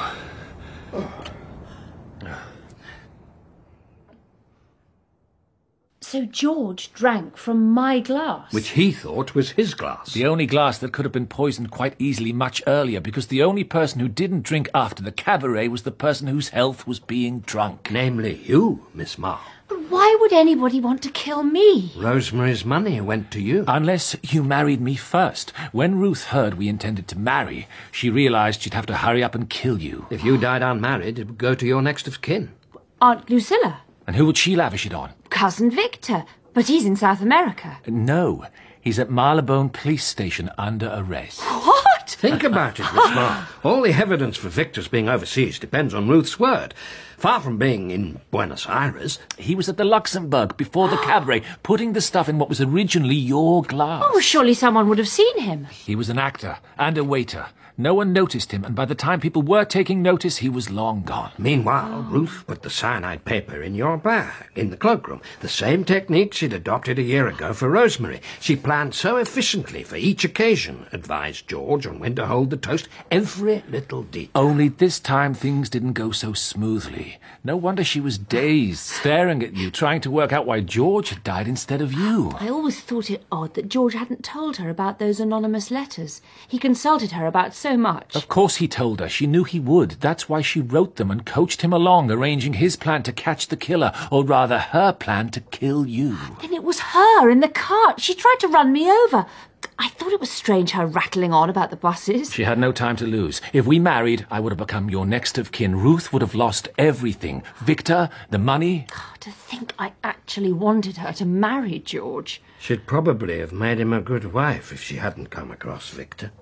So George drank from my glass? Which he thought was his glass. The only glass that could have been poisoned quite easily much earlier, because the only person who didn't drink after the cabaret was the person whose health was being drunk. Namely you, Miss Marr. But why would anybody want to kill me? Rosemary's money went to you. Unless you married me first. When Ruth heard we intended to marry, she realized she'd have to hurry up and kill you. If you died unmarried, it would go to your next of kin. Aunt Lucilla? And who would she lavish it on? Cousin Victor. But he's in South America. No, he's at Marylebone Police Station under arrest. What? Think about it, Miss Marr. All the evidence for Victor's being overseas depends on Ruth's word. Far from being in Buenos Aires. He was at the Luxembourg before the cabaret, putting the stuff in what was originally your glass. Oh, surely someone would have seen him. He was an actor and a waiter. No one noticed him, and by the time people were taking notice, he was long gone. Meanwhile, Ruth put the cyanide paper in your bag, in the cloakroom. The same technique she'd adopted a year ago for Rosemary. She planned so efficiently for each occasion, advised George on when to hold the toast, every little detail. Only this time things didn't go so smoothly. No wonder she was dazed, staring at you, trying to work out why George had died instead of you. I always thought it odd that George hadn't told her about those anonymous letters. He consulted her about so much. Of course he told her. She knew he would. That's why she wrote them and coached him along, arranging his plan to catch the killer, or rather her plan to kill you. Then it was her in the cart. She tried to run me over. I thought it was strange her rattling on about the buses. She had no time to lose. If we married, I would have become your next of kin. Ruth would have lost everything. Victor, the money. To think I actually wanted her to marry George. She'd probably have made him a good wife if she hadn't come across Victor.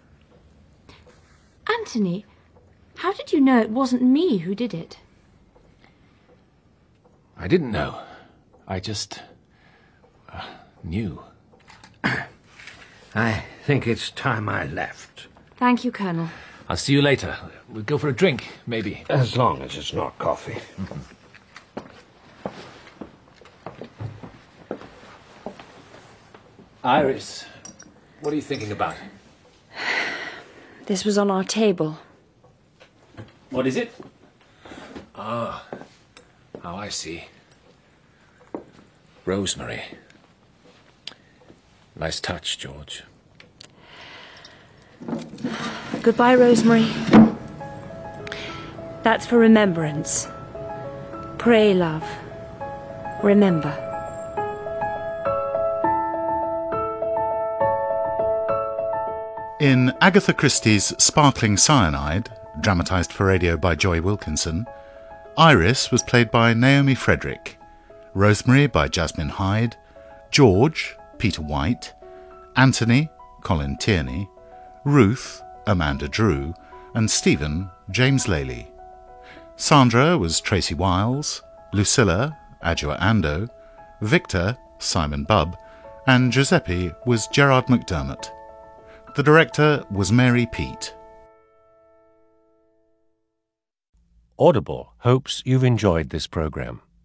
Anthony, how did you know it wasn't me who did it? I didn't know. I just... knew. I think it's time I left. Thank you, Colonel. I'll see you later. We'll go for a drink, maybe. As long as it's not coffee. Iris, what are you thinking about? This was on our table. What is it? Oh, I see. Rosemary. Nice touch, George. Goodbye, Rosemary. That's for remembrance. Pray, love. Remember. In Agatha Christie's Sparkling Cyanide, dramatised for radio by Joy Wilkinson, Iris was played by Naomi Frederick, Rosemary by Jasmine Hyde, George, Peter White, Anthony, Colin Tierney, Ruth, Amanda Drew, and Stephen, James Lely. Sandra was Tracy Wiles, Lucilla, Adjoa Ando, Victor, Simon Bubb, and Giuseppe was Gerard McDermott. The director was Mary Peet. Audible hopes you've enjoyed this program.